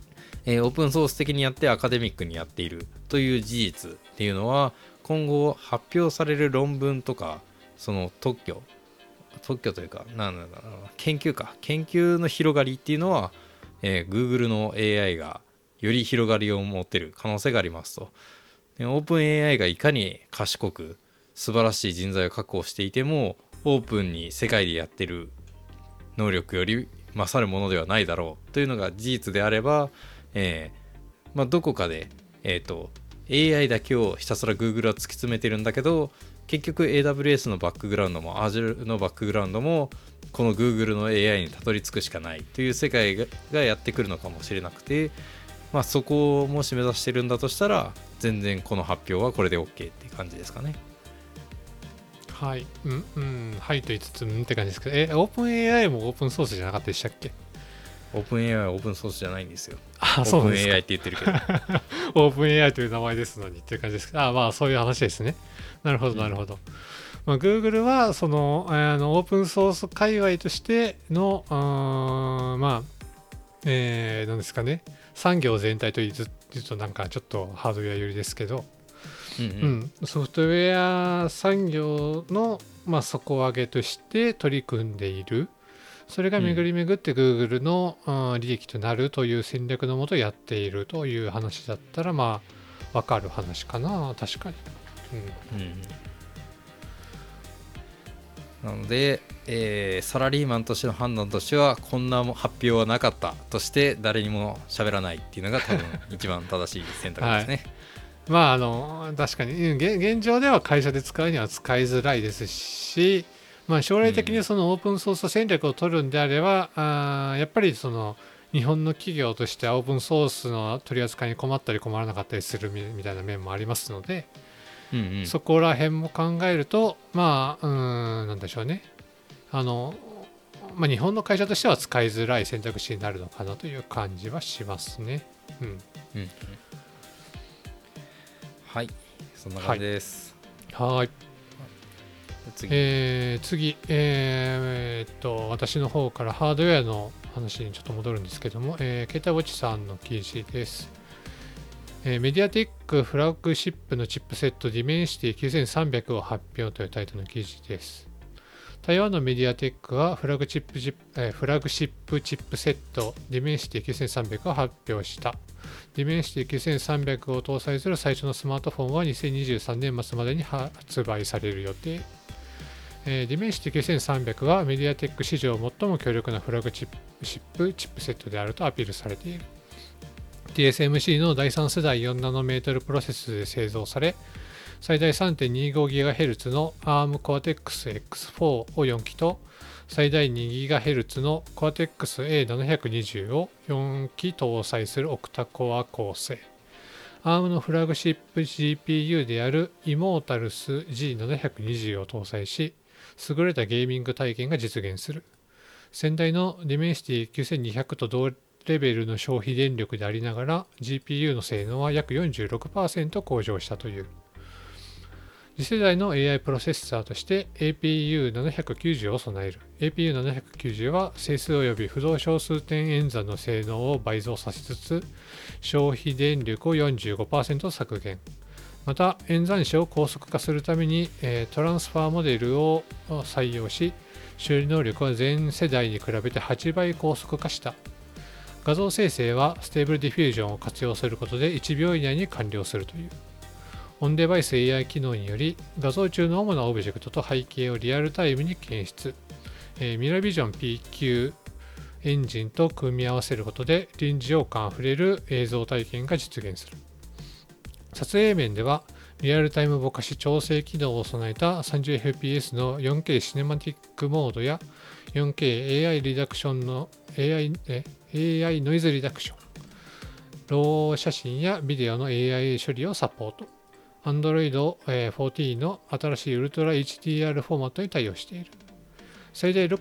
オープンソース的にやってアカデミックにやっているという事実っていうのは、今後発表される論文とか、その特許というか、研究の広がりっていうのは、Google の AI がより広がりを持っている可能性がありますと。オープン AI がいかに賢く素晴らしい人材を確保していても、オープンに世界でやってる能力より勝るものではないだろうというのが事実であれば、どこかで、AI だけをひたすら Google は突き詰めてるんだけど、結局 AWS のバックグラウンドも Azure のバックグラウンドもこの Google の AI にたどり着くしかないという世界がやってくるのかもしれなくて、そこをもし目指してるんだとしたら、全然この発表はこれで OK っていう感じですかね。 はい、はいと言いつつ、って感じですけど、オープン AI もオープンソースじゃなかったでしたっけ？ オープン AI はオープンソースじゃないんですよ。 そうなんですか。 オープン AI って言ってるけど。 オープン AI という名前ですのにっていう感じですけど、そういう話ですね。なるほど、なるほど。Google はその、オープンソース界隈としての、何ですかね、産業全体と言うとなんかちょっとハードウェア寄りですけど、ソフトウェア産業の、底上げとして取り組んでいる。それが巡り巡って Google の、利益となるという戦略のもとやっているという話だったら、分かる話かな、確かに。 なので、サラリーマンとしての判断としては、こんな発表はなかったとして誰にも喋らないっていうのが多分一番正しい選択ですね。 確かに現状では会社で使うには使いづらいですし、将来的にそのオープンソース戦略を取るんであれば、やっぱりその日本の企業としてはオープンソースの取り扱いに困ったり困らなかったりするみたいな面もありますので、そこら辺も考えると、なんでしょうね、日本の会社としては使いづらい選択肢になるのかなという感じはしますね。 はい、そんな感じです。 はい。次、私の方からハードウェアの話にちょっと戻るんですけども、携帯ウォッチさんの記事です。メディアテックフラッグシップのチップセットディメンシティ9300を発表というタイトルの記事です。台湾のメディアテックはフラグシップチップセットディメンシティ9300を発表した。ディメンシティ9300を搭載する最初のスマートフォンは2023年末までに発売される予定。ディメンシティ9300はメディアテック史上最も強力なフラグチップセットであるとアピールされている。TSMC の第3世代4ナノメートルプロセスで製造され、最大 3.25GHz の ARM Cortex X4 を4機と、最大 2GHz の Cortex A720 を4機搭載するオクタコア構成。ARM のフラグシップ GPU である Immortals G720 を搭載し、優れたゲーミング体験が実現する。先代の Dimensity 9200と同レベルの消費電力でありながら GPU の性能は約 46% 向上したという。次世代の AI プロセッサーとして APU790 を備える。APU790 は整数及び不動小数点演算の性能を倍増させつつ、消費電力を 45% 削減。また、演算子を高速化するために、トランスファーモデルを採用し、処理能力は前世代に比べて8倍高速化した。画像生成はステーブルディフュージョンを活用することで1秒以内に完了するという。オンデバイス AI 機能により画像中の主なオブジェクトと背景をリアルタイムに検出。ミラービジョン PQ エンジンと組み合わせることで臨場感あふれる映像体験が実現する。撮影面ではリアルタイムぼかし調整機能を備えた 30fps の 4K シネマティックモードや 4K AI リダクションの AI ノイズリダクション、ロー写真やビデオの AI 処理をサポート。Android 14の新しいウルトラ HDR フォーマットに対応している。最大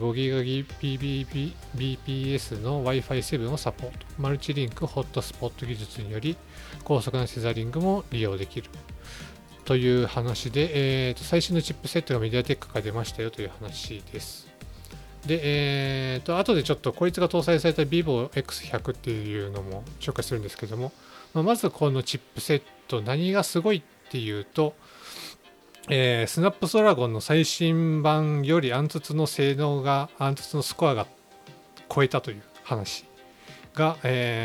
6.5GBps の Wi-Fi 7をサポート。マルチリンクホットスポット技術により高速なセザリングも利用できる。という話で、最新のチップセットがメディアテックから出ましたよという話です。 で、後でちょっとこいつが搭載された VivoX100 っていうのも紹介するんですけども、まずこのチップセット何がすごいっていうと、スナップドラゴンの最新版より暗筒の性能が暗筒のスコアが超えたという話が、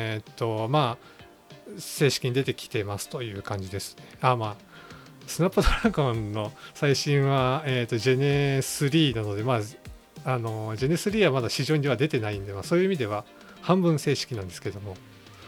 正式に出てきてますという感じですね。スナップドラゴンの最新は、ジェネ3なので、ジェネ3はまだ市場には出てないんで、そういう意味では半分正式なんですけども、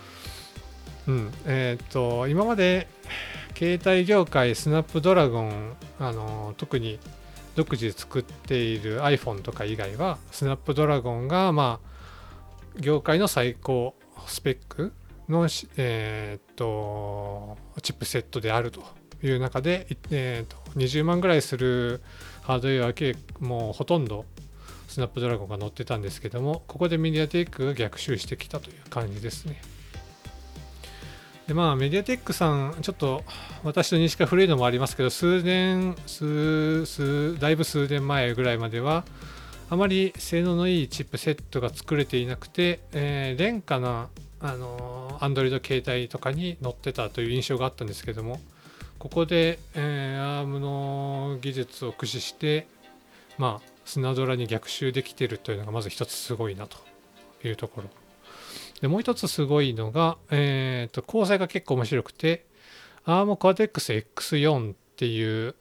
今まで携帯業界スナップドラゴン、特に独自で作っている iPhone とか以外はスナップドラゴンが業界の最高スペックの、チップセットであるという中で、20万ぐらいするハードウェア系もうほとんどスナップドラゴンが載ってたんですけども、ここでメディアテックが逆襲してきたという感じですね。でメディアテックさん、ちょっと私と認識が古いのもありますけど、だいぶ数年前ぐらいまではあまり性能のいいチップセットが作れていなくて、廉価なAndroid 携帯とかに載ってたという印象があったんですけども、ここで、ARM の技術を駆使してスナドラに逆襲できているというのがまず一つすごいなというところで、もう一つすごいのが、構成が結構面白くて ARM Cortex X4 っていう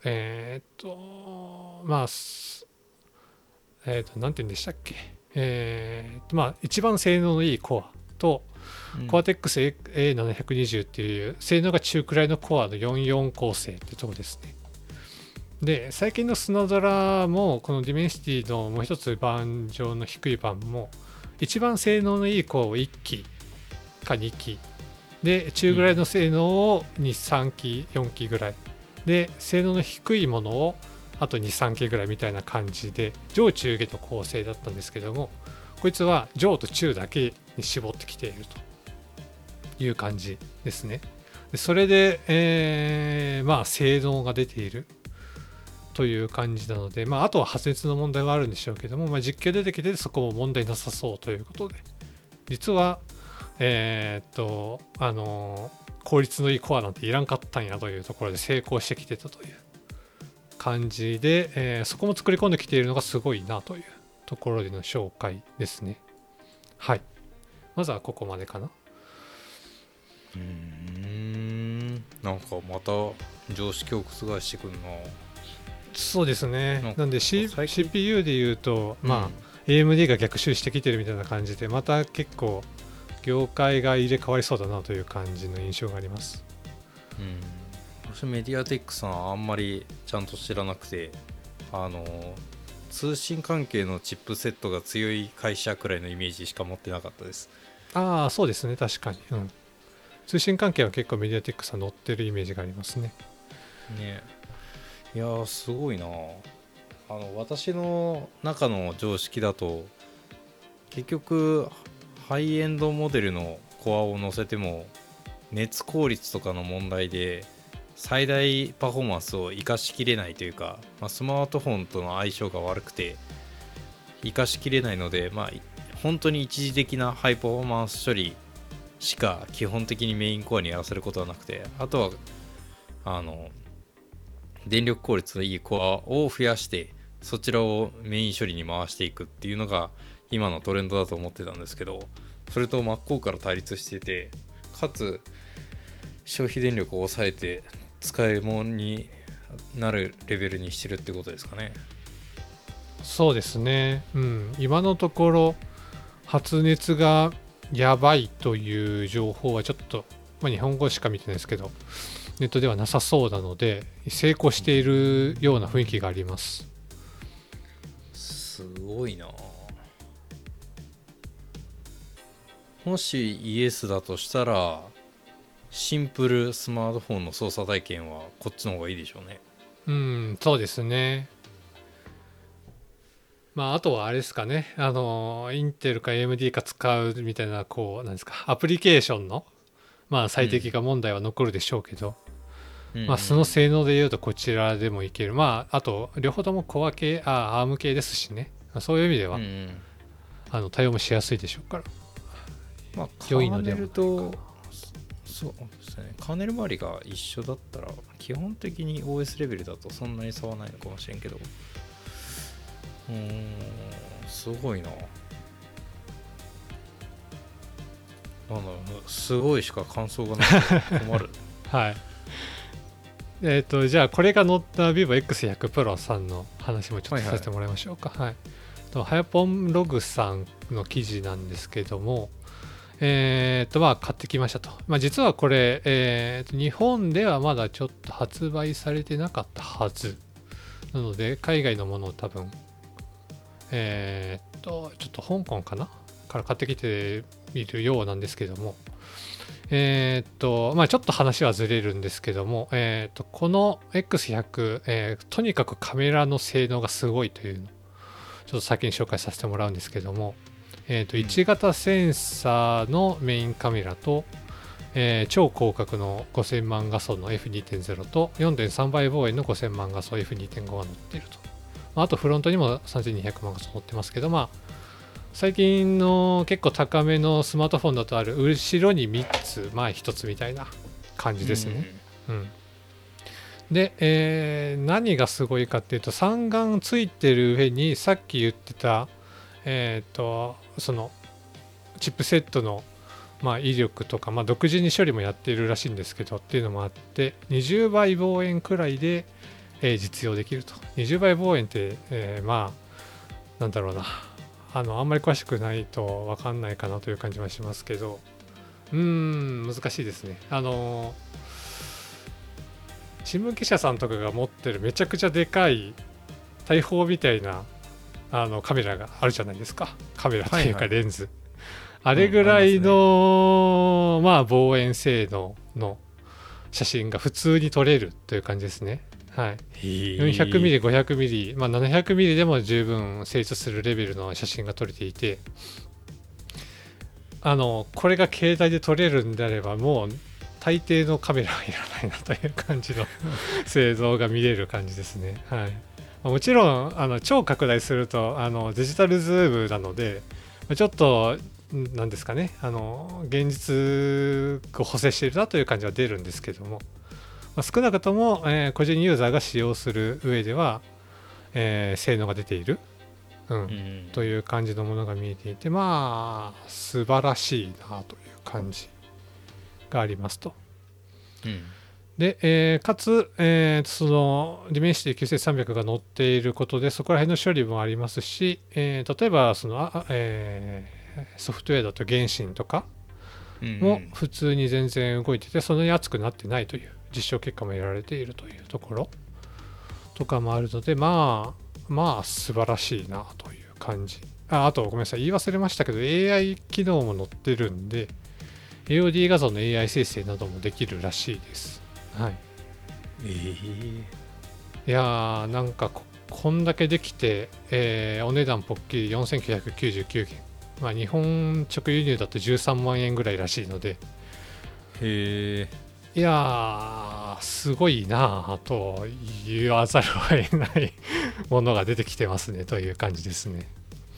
なんて言うんでしたっけ、一番性能のいいコアと、Cortex A720 っていう性能が中くらいのコアの44構成ってところですね。で、最近のスナドラもこのディメンシティのもう一つ盤上の低い版も一番性能のいいコアを1機か2機で、中ぐらいの性能を3機4機ぐらいで、性能の低いものをあと2、3機ぐらいみたいな感じで上中下の構成だったんですけども、こいつは上と中だけに絞ってきているという感じですね。でそれで、性能が出ているという感じなので、あとは発熱の問題はあるんでしょうけども、実況出てきてそこも問題なさそうということで、実は効率のいいコアなんていらんかったんやというところで成功してきてたという感じで、そこも作り込んできているのがすごいなというところでの紹介ですね。はい、まずはここまでかな。 なんかまた常識を覆してくるな。 そうですね。なんで、CPU でいうと、AMD が逆襲してきてるみたいな感じで、また結構業界が入れ替わりそうだなという感じの印象があります。 私メディアテックさんあんまりちゃんと知らなくて、通信関係のチップセットが強い会社くらいのイメージしか持ってなかったです。 そうですね、確かに、通信関係は結構メディアテックさん載ってるイメージがありますね。 いやーすごいな。私の中の常識だと結局ハイエンドモデルのコアを載せても熱効率とかの問題で最大パフォーマンスを生かしきれないというか、スマートフォンとの相性が悪くて生かしきれないので、本当に一時的なハイパフォーマンス処理しか基本的にメインコアにやらせることはなくて、あとは電力効率のいいコアを増やしてそちらをメイン処理に回していくっていうのが今のトレンドだと思ってたんですけど、それと真っ向から対立してて、かつ消費電力を抑えて使い物になるレベルにしてるってことですかね。 そうですね、今のところ発熱がやばいという情報はちょっと、日本語しか見てないですけどネットではなさそうなので、成功しているような雰囲気があります。 すごいな。もしイエスだとしたらシンプルスマートフォンの操作体験はこっちの方がいいでしょうね。 そうですね。あとはあれですかね、インテルか AMD か使うみたいななんですか、アプリケーションの最適化問題は残るでしょうけど、その性能でいうとこちらでもいける。あと両方ともコア系ARM 系ですしね、 そういう意味では、 うん対応もしやすいでしょうから、 まあ、カ良いのではーネルとそうですね、カーネル周りが一緒だったら基本的に OS レベルだとそんなに差はないのかもしれんけど、すごいな。なんだろう、すごいしか感想がなくて困る。 はい。じゃあこれが載った VIVO X100 Pro さんの話もちょっとさせてもらいましょうか。はい。はやぽんログさんの記事なんですけども、まあ買ってきましたと。まあ実はこれ、日本ではまだちょっと発売されてなかったはず。なので海外のものを多分、ちょっと香港かなから買ってきているようなんですけども、まあちょっと話はずれるんですけども、この X100、とにかくカメラの性能がすごいというのをちょっと先に紹介させてもらうんですけども、1型センサーのメインカメラと、超広角の5000万画素の F2.0 と 4.3 倍望遠の5000万画素 F2.5 が載っていると。あとフロントにも3200万画素載ってますけど、まあ最近の結構高めのスマートフォンだとある後ろに3つ前1つみたいな感じですね。で、何がすごいかっていうと、三眼ついてる上にさっき言ってたそのチップセットのまあ威力とか、まあ、独自に処理もやっているらしいんですけどっていうのもあって、20倍望遠くらいで、実用できると。20倍望遠って、まあなんだろうな、あんまり詳しくないと分かんないかなという感じはしますけど、難しいですね。新聞記者さんとかが持ってるめちゃくちゃでかい大砲みたいなカメラがあるじゃないですか。カメラというかレンズ、あれぐらいの、まあ望遠性能の写真が普通に撮れるという感じですね。はい、400ミリ、500ミリ、まあ、700ミリでも十分成立するレベルの写真が撮れていて、これが携帯で撮れるんであればもう大抵のカメラはいらないなという感じの性能が見れる感じですね。はい、もちろん超拡大するとデジタルズームなのでちょっとなんですかね、現実を補正しているなという感じは出るんですけども、少なくとも、個人ユーザーが使用する上では、性能が出ている、という感じのものが見えていて、まあ素晴らしいなという感じがありますと。で、かつ、そのディメンシティ9300が載っていることでそこら辺の処理もありますし、例えばそのソフトウェアだと原神とかも普通に全然動いてて、そんなに熱くなってないという実証結果も得られているというところとかもあるので、まあ素晴らしいなという感じ。あとごめんなさい、言い忘れましたけど AI 機能も載ってるんで AOD 画像の AI 生成などもできるらしいです。はい。いやー、なんかこんだけできて、お値段ぽっきり4999元、まあ日本直輸入だと13万円ぐらいらしいので、いやーすごいなぁと言わざるを得ないものが出てきてますねという感じですね。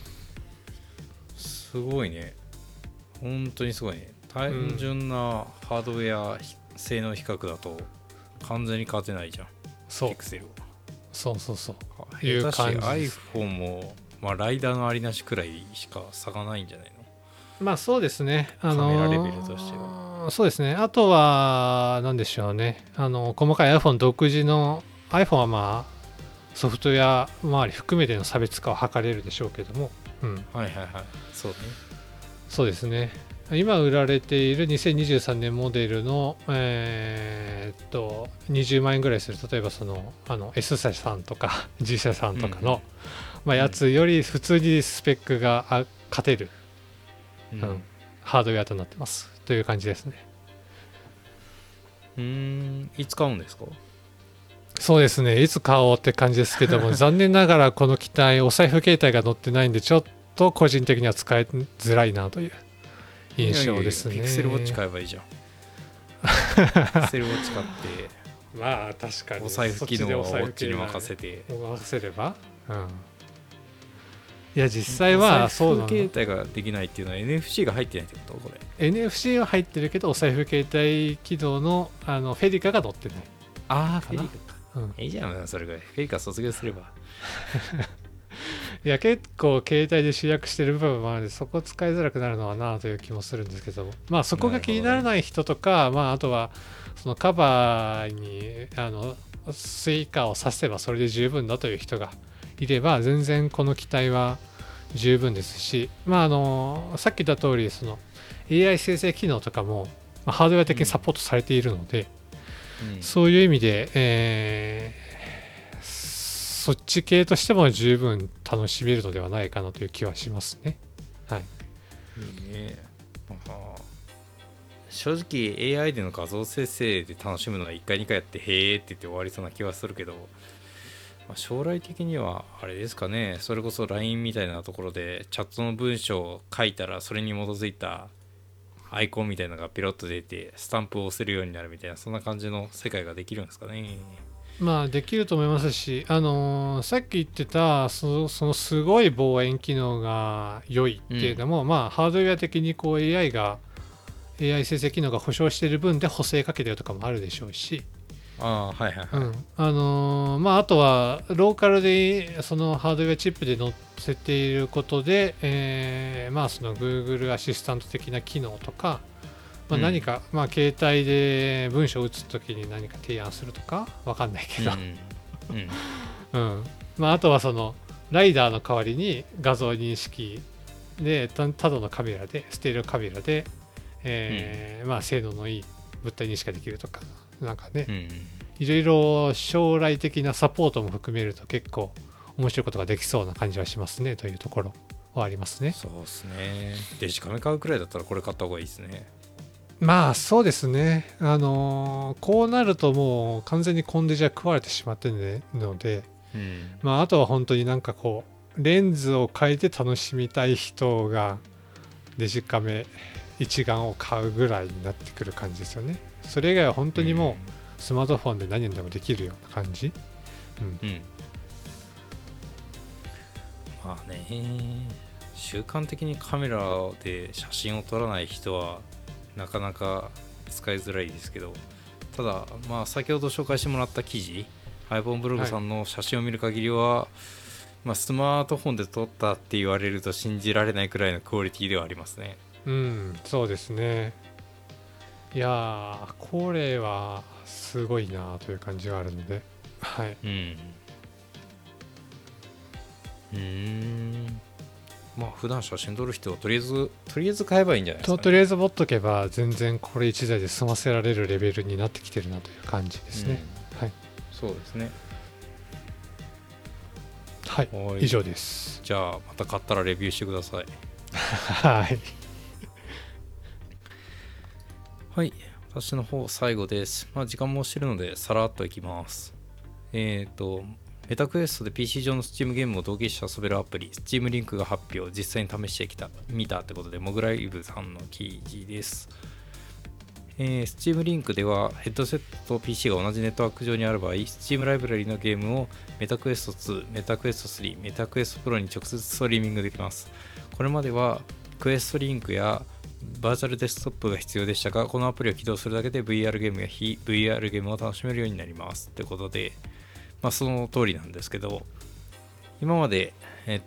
すごいね、本当にすごいね。単純なハードウェア性能比較だと完全に勝てないじゃん。 そう、 ピクセルは。 そういう感じ。 感じです。 iPhone も、まあ、ライダーのありなしくらいしか差がないんじゃないの。 まあそうですね、 カメラレベルとしては。 そうですね。あとは何でしょうね、細かい iPhone 独自の iPhone はまあソフトウェア周り含めての差別化を図れるでしょうけども、 そうね。 そうですね。今売られている2023年モデルの、20万円ぐらいする、例えばそのS 社さんとか G 社さんとかの、やつより普通にスペックが勝てる、ハードウェアとなってますという感じですね。 いつ買うんですか？ そうですね、いつ買おうって感じですけども残念ながらこの機体お財布携帯が載ってないんでちょっと個人的には使いづらいなという印象ですね。 ピクセルウォッチ買えばいいじゃん。ピクセルウォッチ買ってまあ確かにお財布機能はウォッチに任せて任せれば、 いや実際はそうなの。 お財布携帯ができないっていうのは NFC が入ってないってことこれ。 NFC は入ってるけどお財布携帯起動のフェリカが載ってない。 ああフかなェリカか、 うん、 いいじゃんそれぐらい。フェリカ卒業すれば。 いや結構携帯で集約してる部分もあるのでそこ使いづらくなるのはなという気もするんですけど、まあそこが気にならない人とか、まああとはそのカバーにスイカを挿せばそれで十分だという人がいれば全然この機体は十分ですし、まあさっき言った通りその AI 生成機能とかも、まあ、ハードウェア的にサポートされているので、そういう意味で、そっち系としても十分楽しめるのではないかなという気はしますね。はい。 いいね。正直 AI での画像生成で楽しむのは1回2回やってへーって言って終わりそうな気はするけど、将来的にはあれですかね、それこそ LINE みたいなところでチャットの文章を書いたらそれに基づいたアイコンみたいなのがピロッと出てスタンプを押せるようになるみたいな、そんな感じの世界ができるんですかね。 まあできると思いますし、さっき言ってたそのすごい望遠機能が良いっていうのも、まあハードウェア的にこう AI 生成機能が保証している分で補正かけてるとかもあるでしょうし、 はいはいはい、 まああとはローカルでそのハードウェアチップで載せていることで、まあその Google アシスタント的な機能とか、まあ、何か、まあ携帯で文章を打つときに何か提案するとかわかんないけど、まああとはそのライダーの代わりに画像認識でただのカメラでステレオカメラでまあ性能のいい物体認識ができるとか、なんかね、いろいろ将来的なサポートも含めると結構面白いことができそうな感じはしますねというところはありますね。 そうですね。デジカメ買うくらいだったらこれ買った方がいいですね。 まあそうですね。こうなるともう完全にコンデジは食われてしまってるので、まああとは本当になんかこうレンズを変えて楽しみたい人がデジカメ一眼を買うぐらいになってくる感じですよね。それ以外は本当にもうスマートフォンで何でもできるような感じ。 まあね、習慣的にカメラで写真を撮らない人はなかなか使いづらいですけど、ただまあ先ほど紹介してもらった記事、iPhone ブログさんの写真を見る限りは、スマートフォンで撮ったって言われると信じられないくらいのクオリティではありますね。 そうですね。いやーこれはすごいなという感じがあるので、はい。 まあ普段写真撮る人はとりあえず買えばいいんじゃないですかね。 とりあえず持っとけば全然これ1台で済ませられるレベルになってきてるなという感じですね。はい。 そうですね。 はい。以上です。 じゃあまた買ったらレビューしてください。 はい。 はい、私の方最後です。時間もしてるのでさらっといきます。メタクエストで PC 上の Steam ゲームを同期して遊べるアプリ Steam リンクが発表、実際に試してみたってことでモグライブさんの記事です。Steam リンクではヘッドセットと PC が同じネットワーク上にある場合 Steam ライブラリのゲームをメタクエスト2、メタクエスト3、メタクエスト Pro に直接ストリーミングできます。これまではクエストリンクやバーチャルデスクトップが必要でしたが、このアプリを起動するだけで VR ゲームや非 VR ゲームを楽しめるようになりますということで、その通りなんですけど、今まで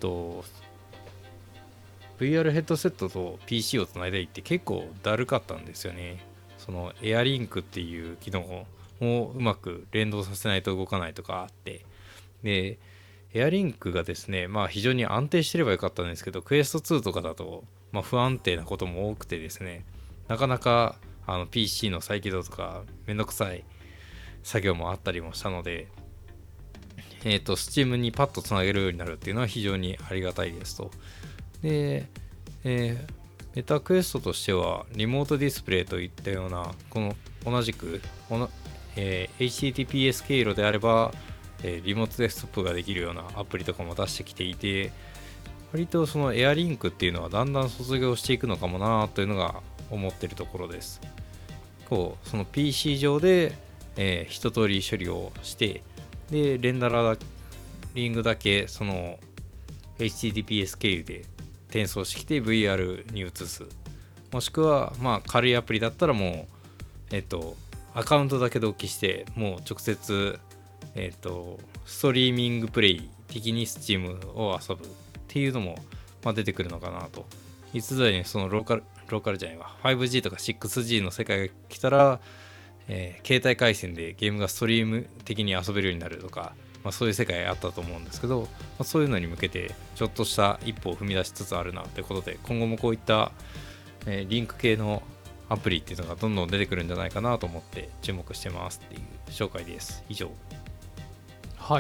VR ヘッドセットと PC をつないでいって結構だるかったんですよね。そのエアリンクっていう機能をうまく連動させないと動かないとかあって、でエアリンクがですね、非常に安定してればよかったんですけど、クエスト2とかだと不安定なことも多くてですね、なかなかPC の再起動とかめんどくさい作業もあったりもしたので、Steam にパッとつなげるようになるっていうのは非常にありがたいですと。で、メタクエストとしてはリモートディスプレイといったような、この同じくHTTPS 経路であれば、リモートデスクトップができるようなアプリとかも出してきていて、割とそのエアリンクっていうのはだんだん卒業していくのかもなというのが思ってるところです。その PC 上で、一通り処理をして、でレンダリングだけその HTTPS 経由で転送してきて VR に移す、もしくはまあ軽いアプリだったらもうアカウントだけ同期してもう直接ストリーミングプレイ的に Steam を遊ぶっていうのもまあ出てくるのかなと。いつぞやにそのローカルじゃないわ 5G とか 6G の世界が来たら、携帯回線でゲームがストリーム的に遊べるようになるとか、まあ、そういう世界あったと思うんですけど、まあ、そういうのに向けてちょっとした一歩を踏み出しつつあるなということで、今後もこういった、リンク系のアプリっていうのがどんどん出てくるんじゃないかなと思って注目してますっていう紹介です。以上。 はい。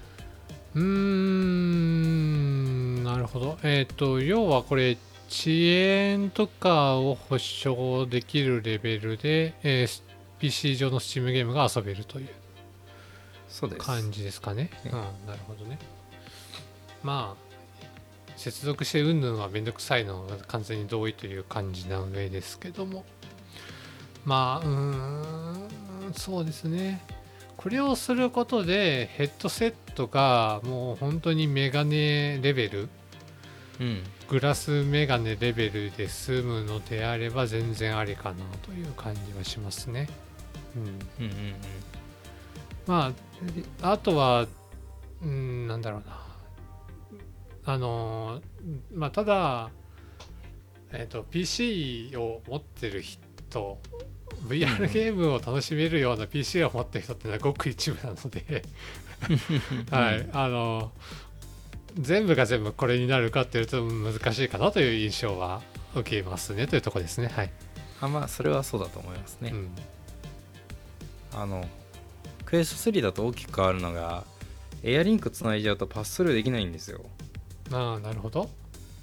なるほど。要はこれ、遅延とかを保証できるレベルで、PC 上の Steam ゲームが遊べるというそうです感じですかね。なるほどね。まあ、接続してうんぬんはめんどくさいのが完全に同意という感じな上ですけども。まあ、そうですね。これをすることでヘッドセットがもう本当にメガネレベル、グラスメガネレベルで済むのであれば全然ありかなという感じはしますね。まああとはなんだろうな、まあただPC を持ってる人、VR ゲームを楽しめるような PC を持ってる人ってのはごく一部なのではい、全部が全部これになるかっていうと難しいかなという印象は受けますねというところですね。はい。 まあそれはそうだと思いますね。クエスト3だと大きく変わるのがエアリンクつないじゃうとパススルーできないんですよ。 なるほど。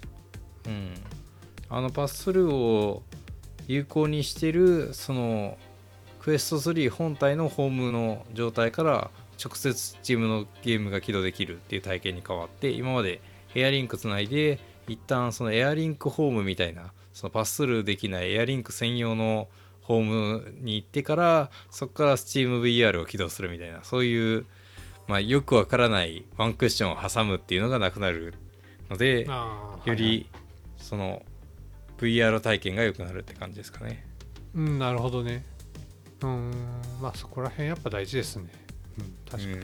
パススルーを有効にしてるそのクエスト3本体のホームの状態から直接チームのゲームが起動できるっていう体験に変わって、今までエアリンクつないで一旦そのエアリンクホームみたいなそのパススルーできないエアリンク専用のホームに行ってからそこから SteamVR を起動するみたいな、そういう、まあ、よくわからないワンクッションを挟むっていうのがなくなるので、よりその VR 体験が良くなるって感じですかね。 なるほどね。まあそこら辺やっぱ大事ですね。確か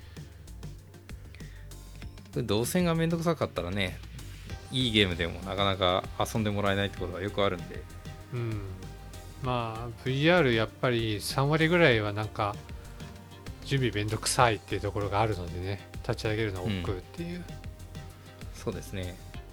に。 動線がめんどくさかったらね、いいゲームでもなかなか遊んでもらえないってことはよくあるんで。 まあ VR やっぱり3割ぐらいはなんか準備めんどくさいっていうところがあるのでね、立ち上げるの億劫っていう。 そうですね。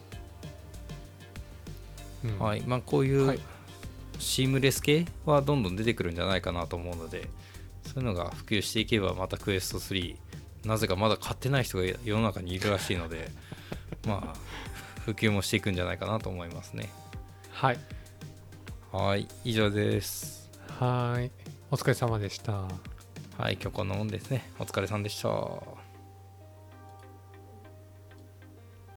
はい。まあこういうシームレス系はどんどん出てくるんじゃないかなと思うので、そういうのが普及していけばまたクエスト3、なぜかまだ買ってない人が世の中にいるらしいのでまあ普及もしていくんじゃないかなと思いますね。 はい。 以上です。 お疲れ様でした。 今日こんなもんですね。お疲れさんでした。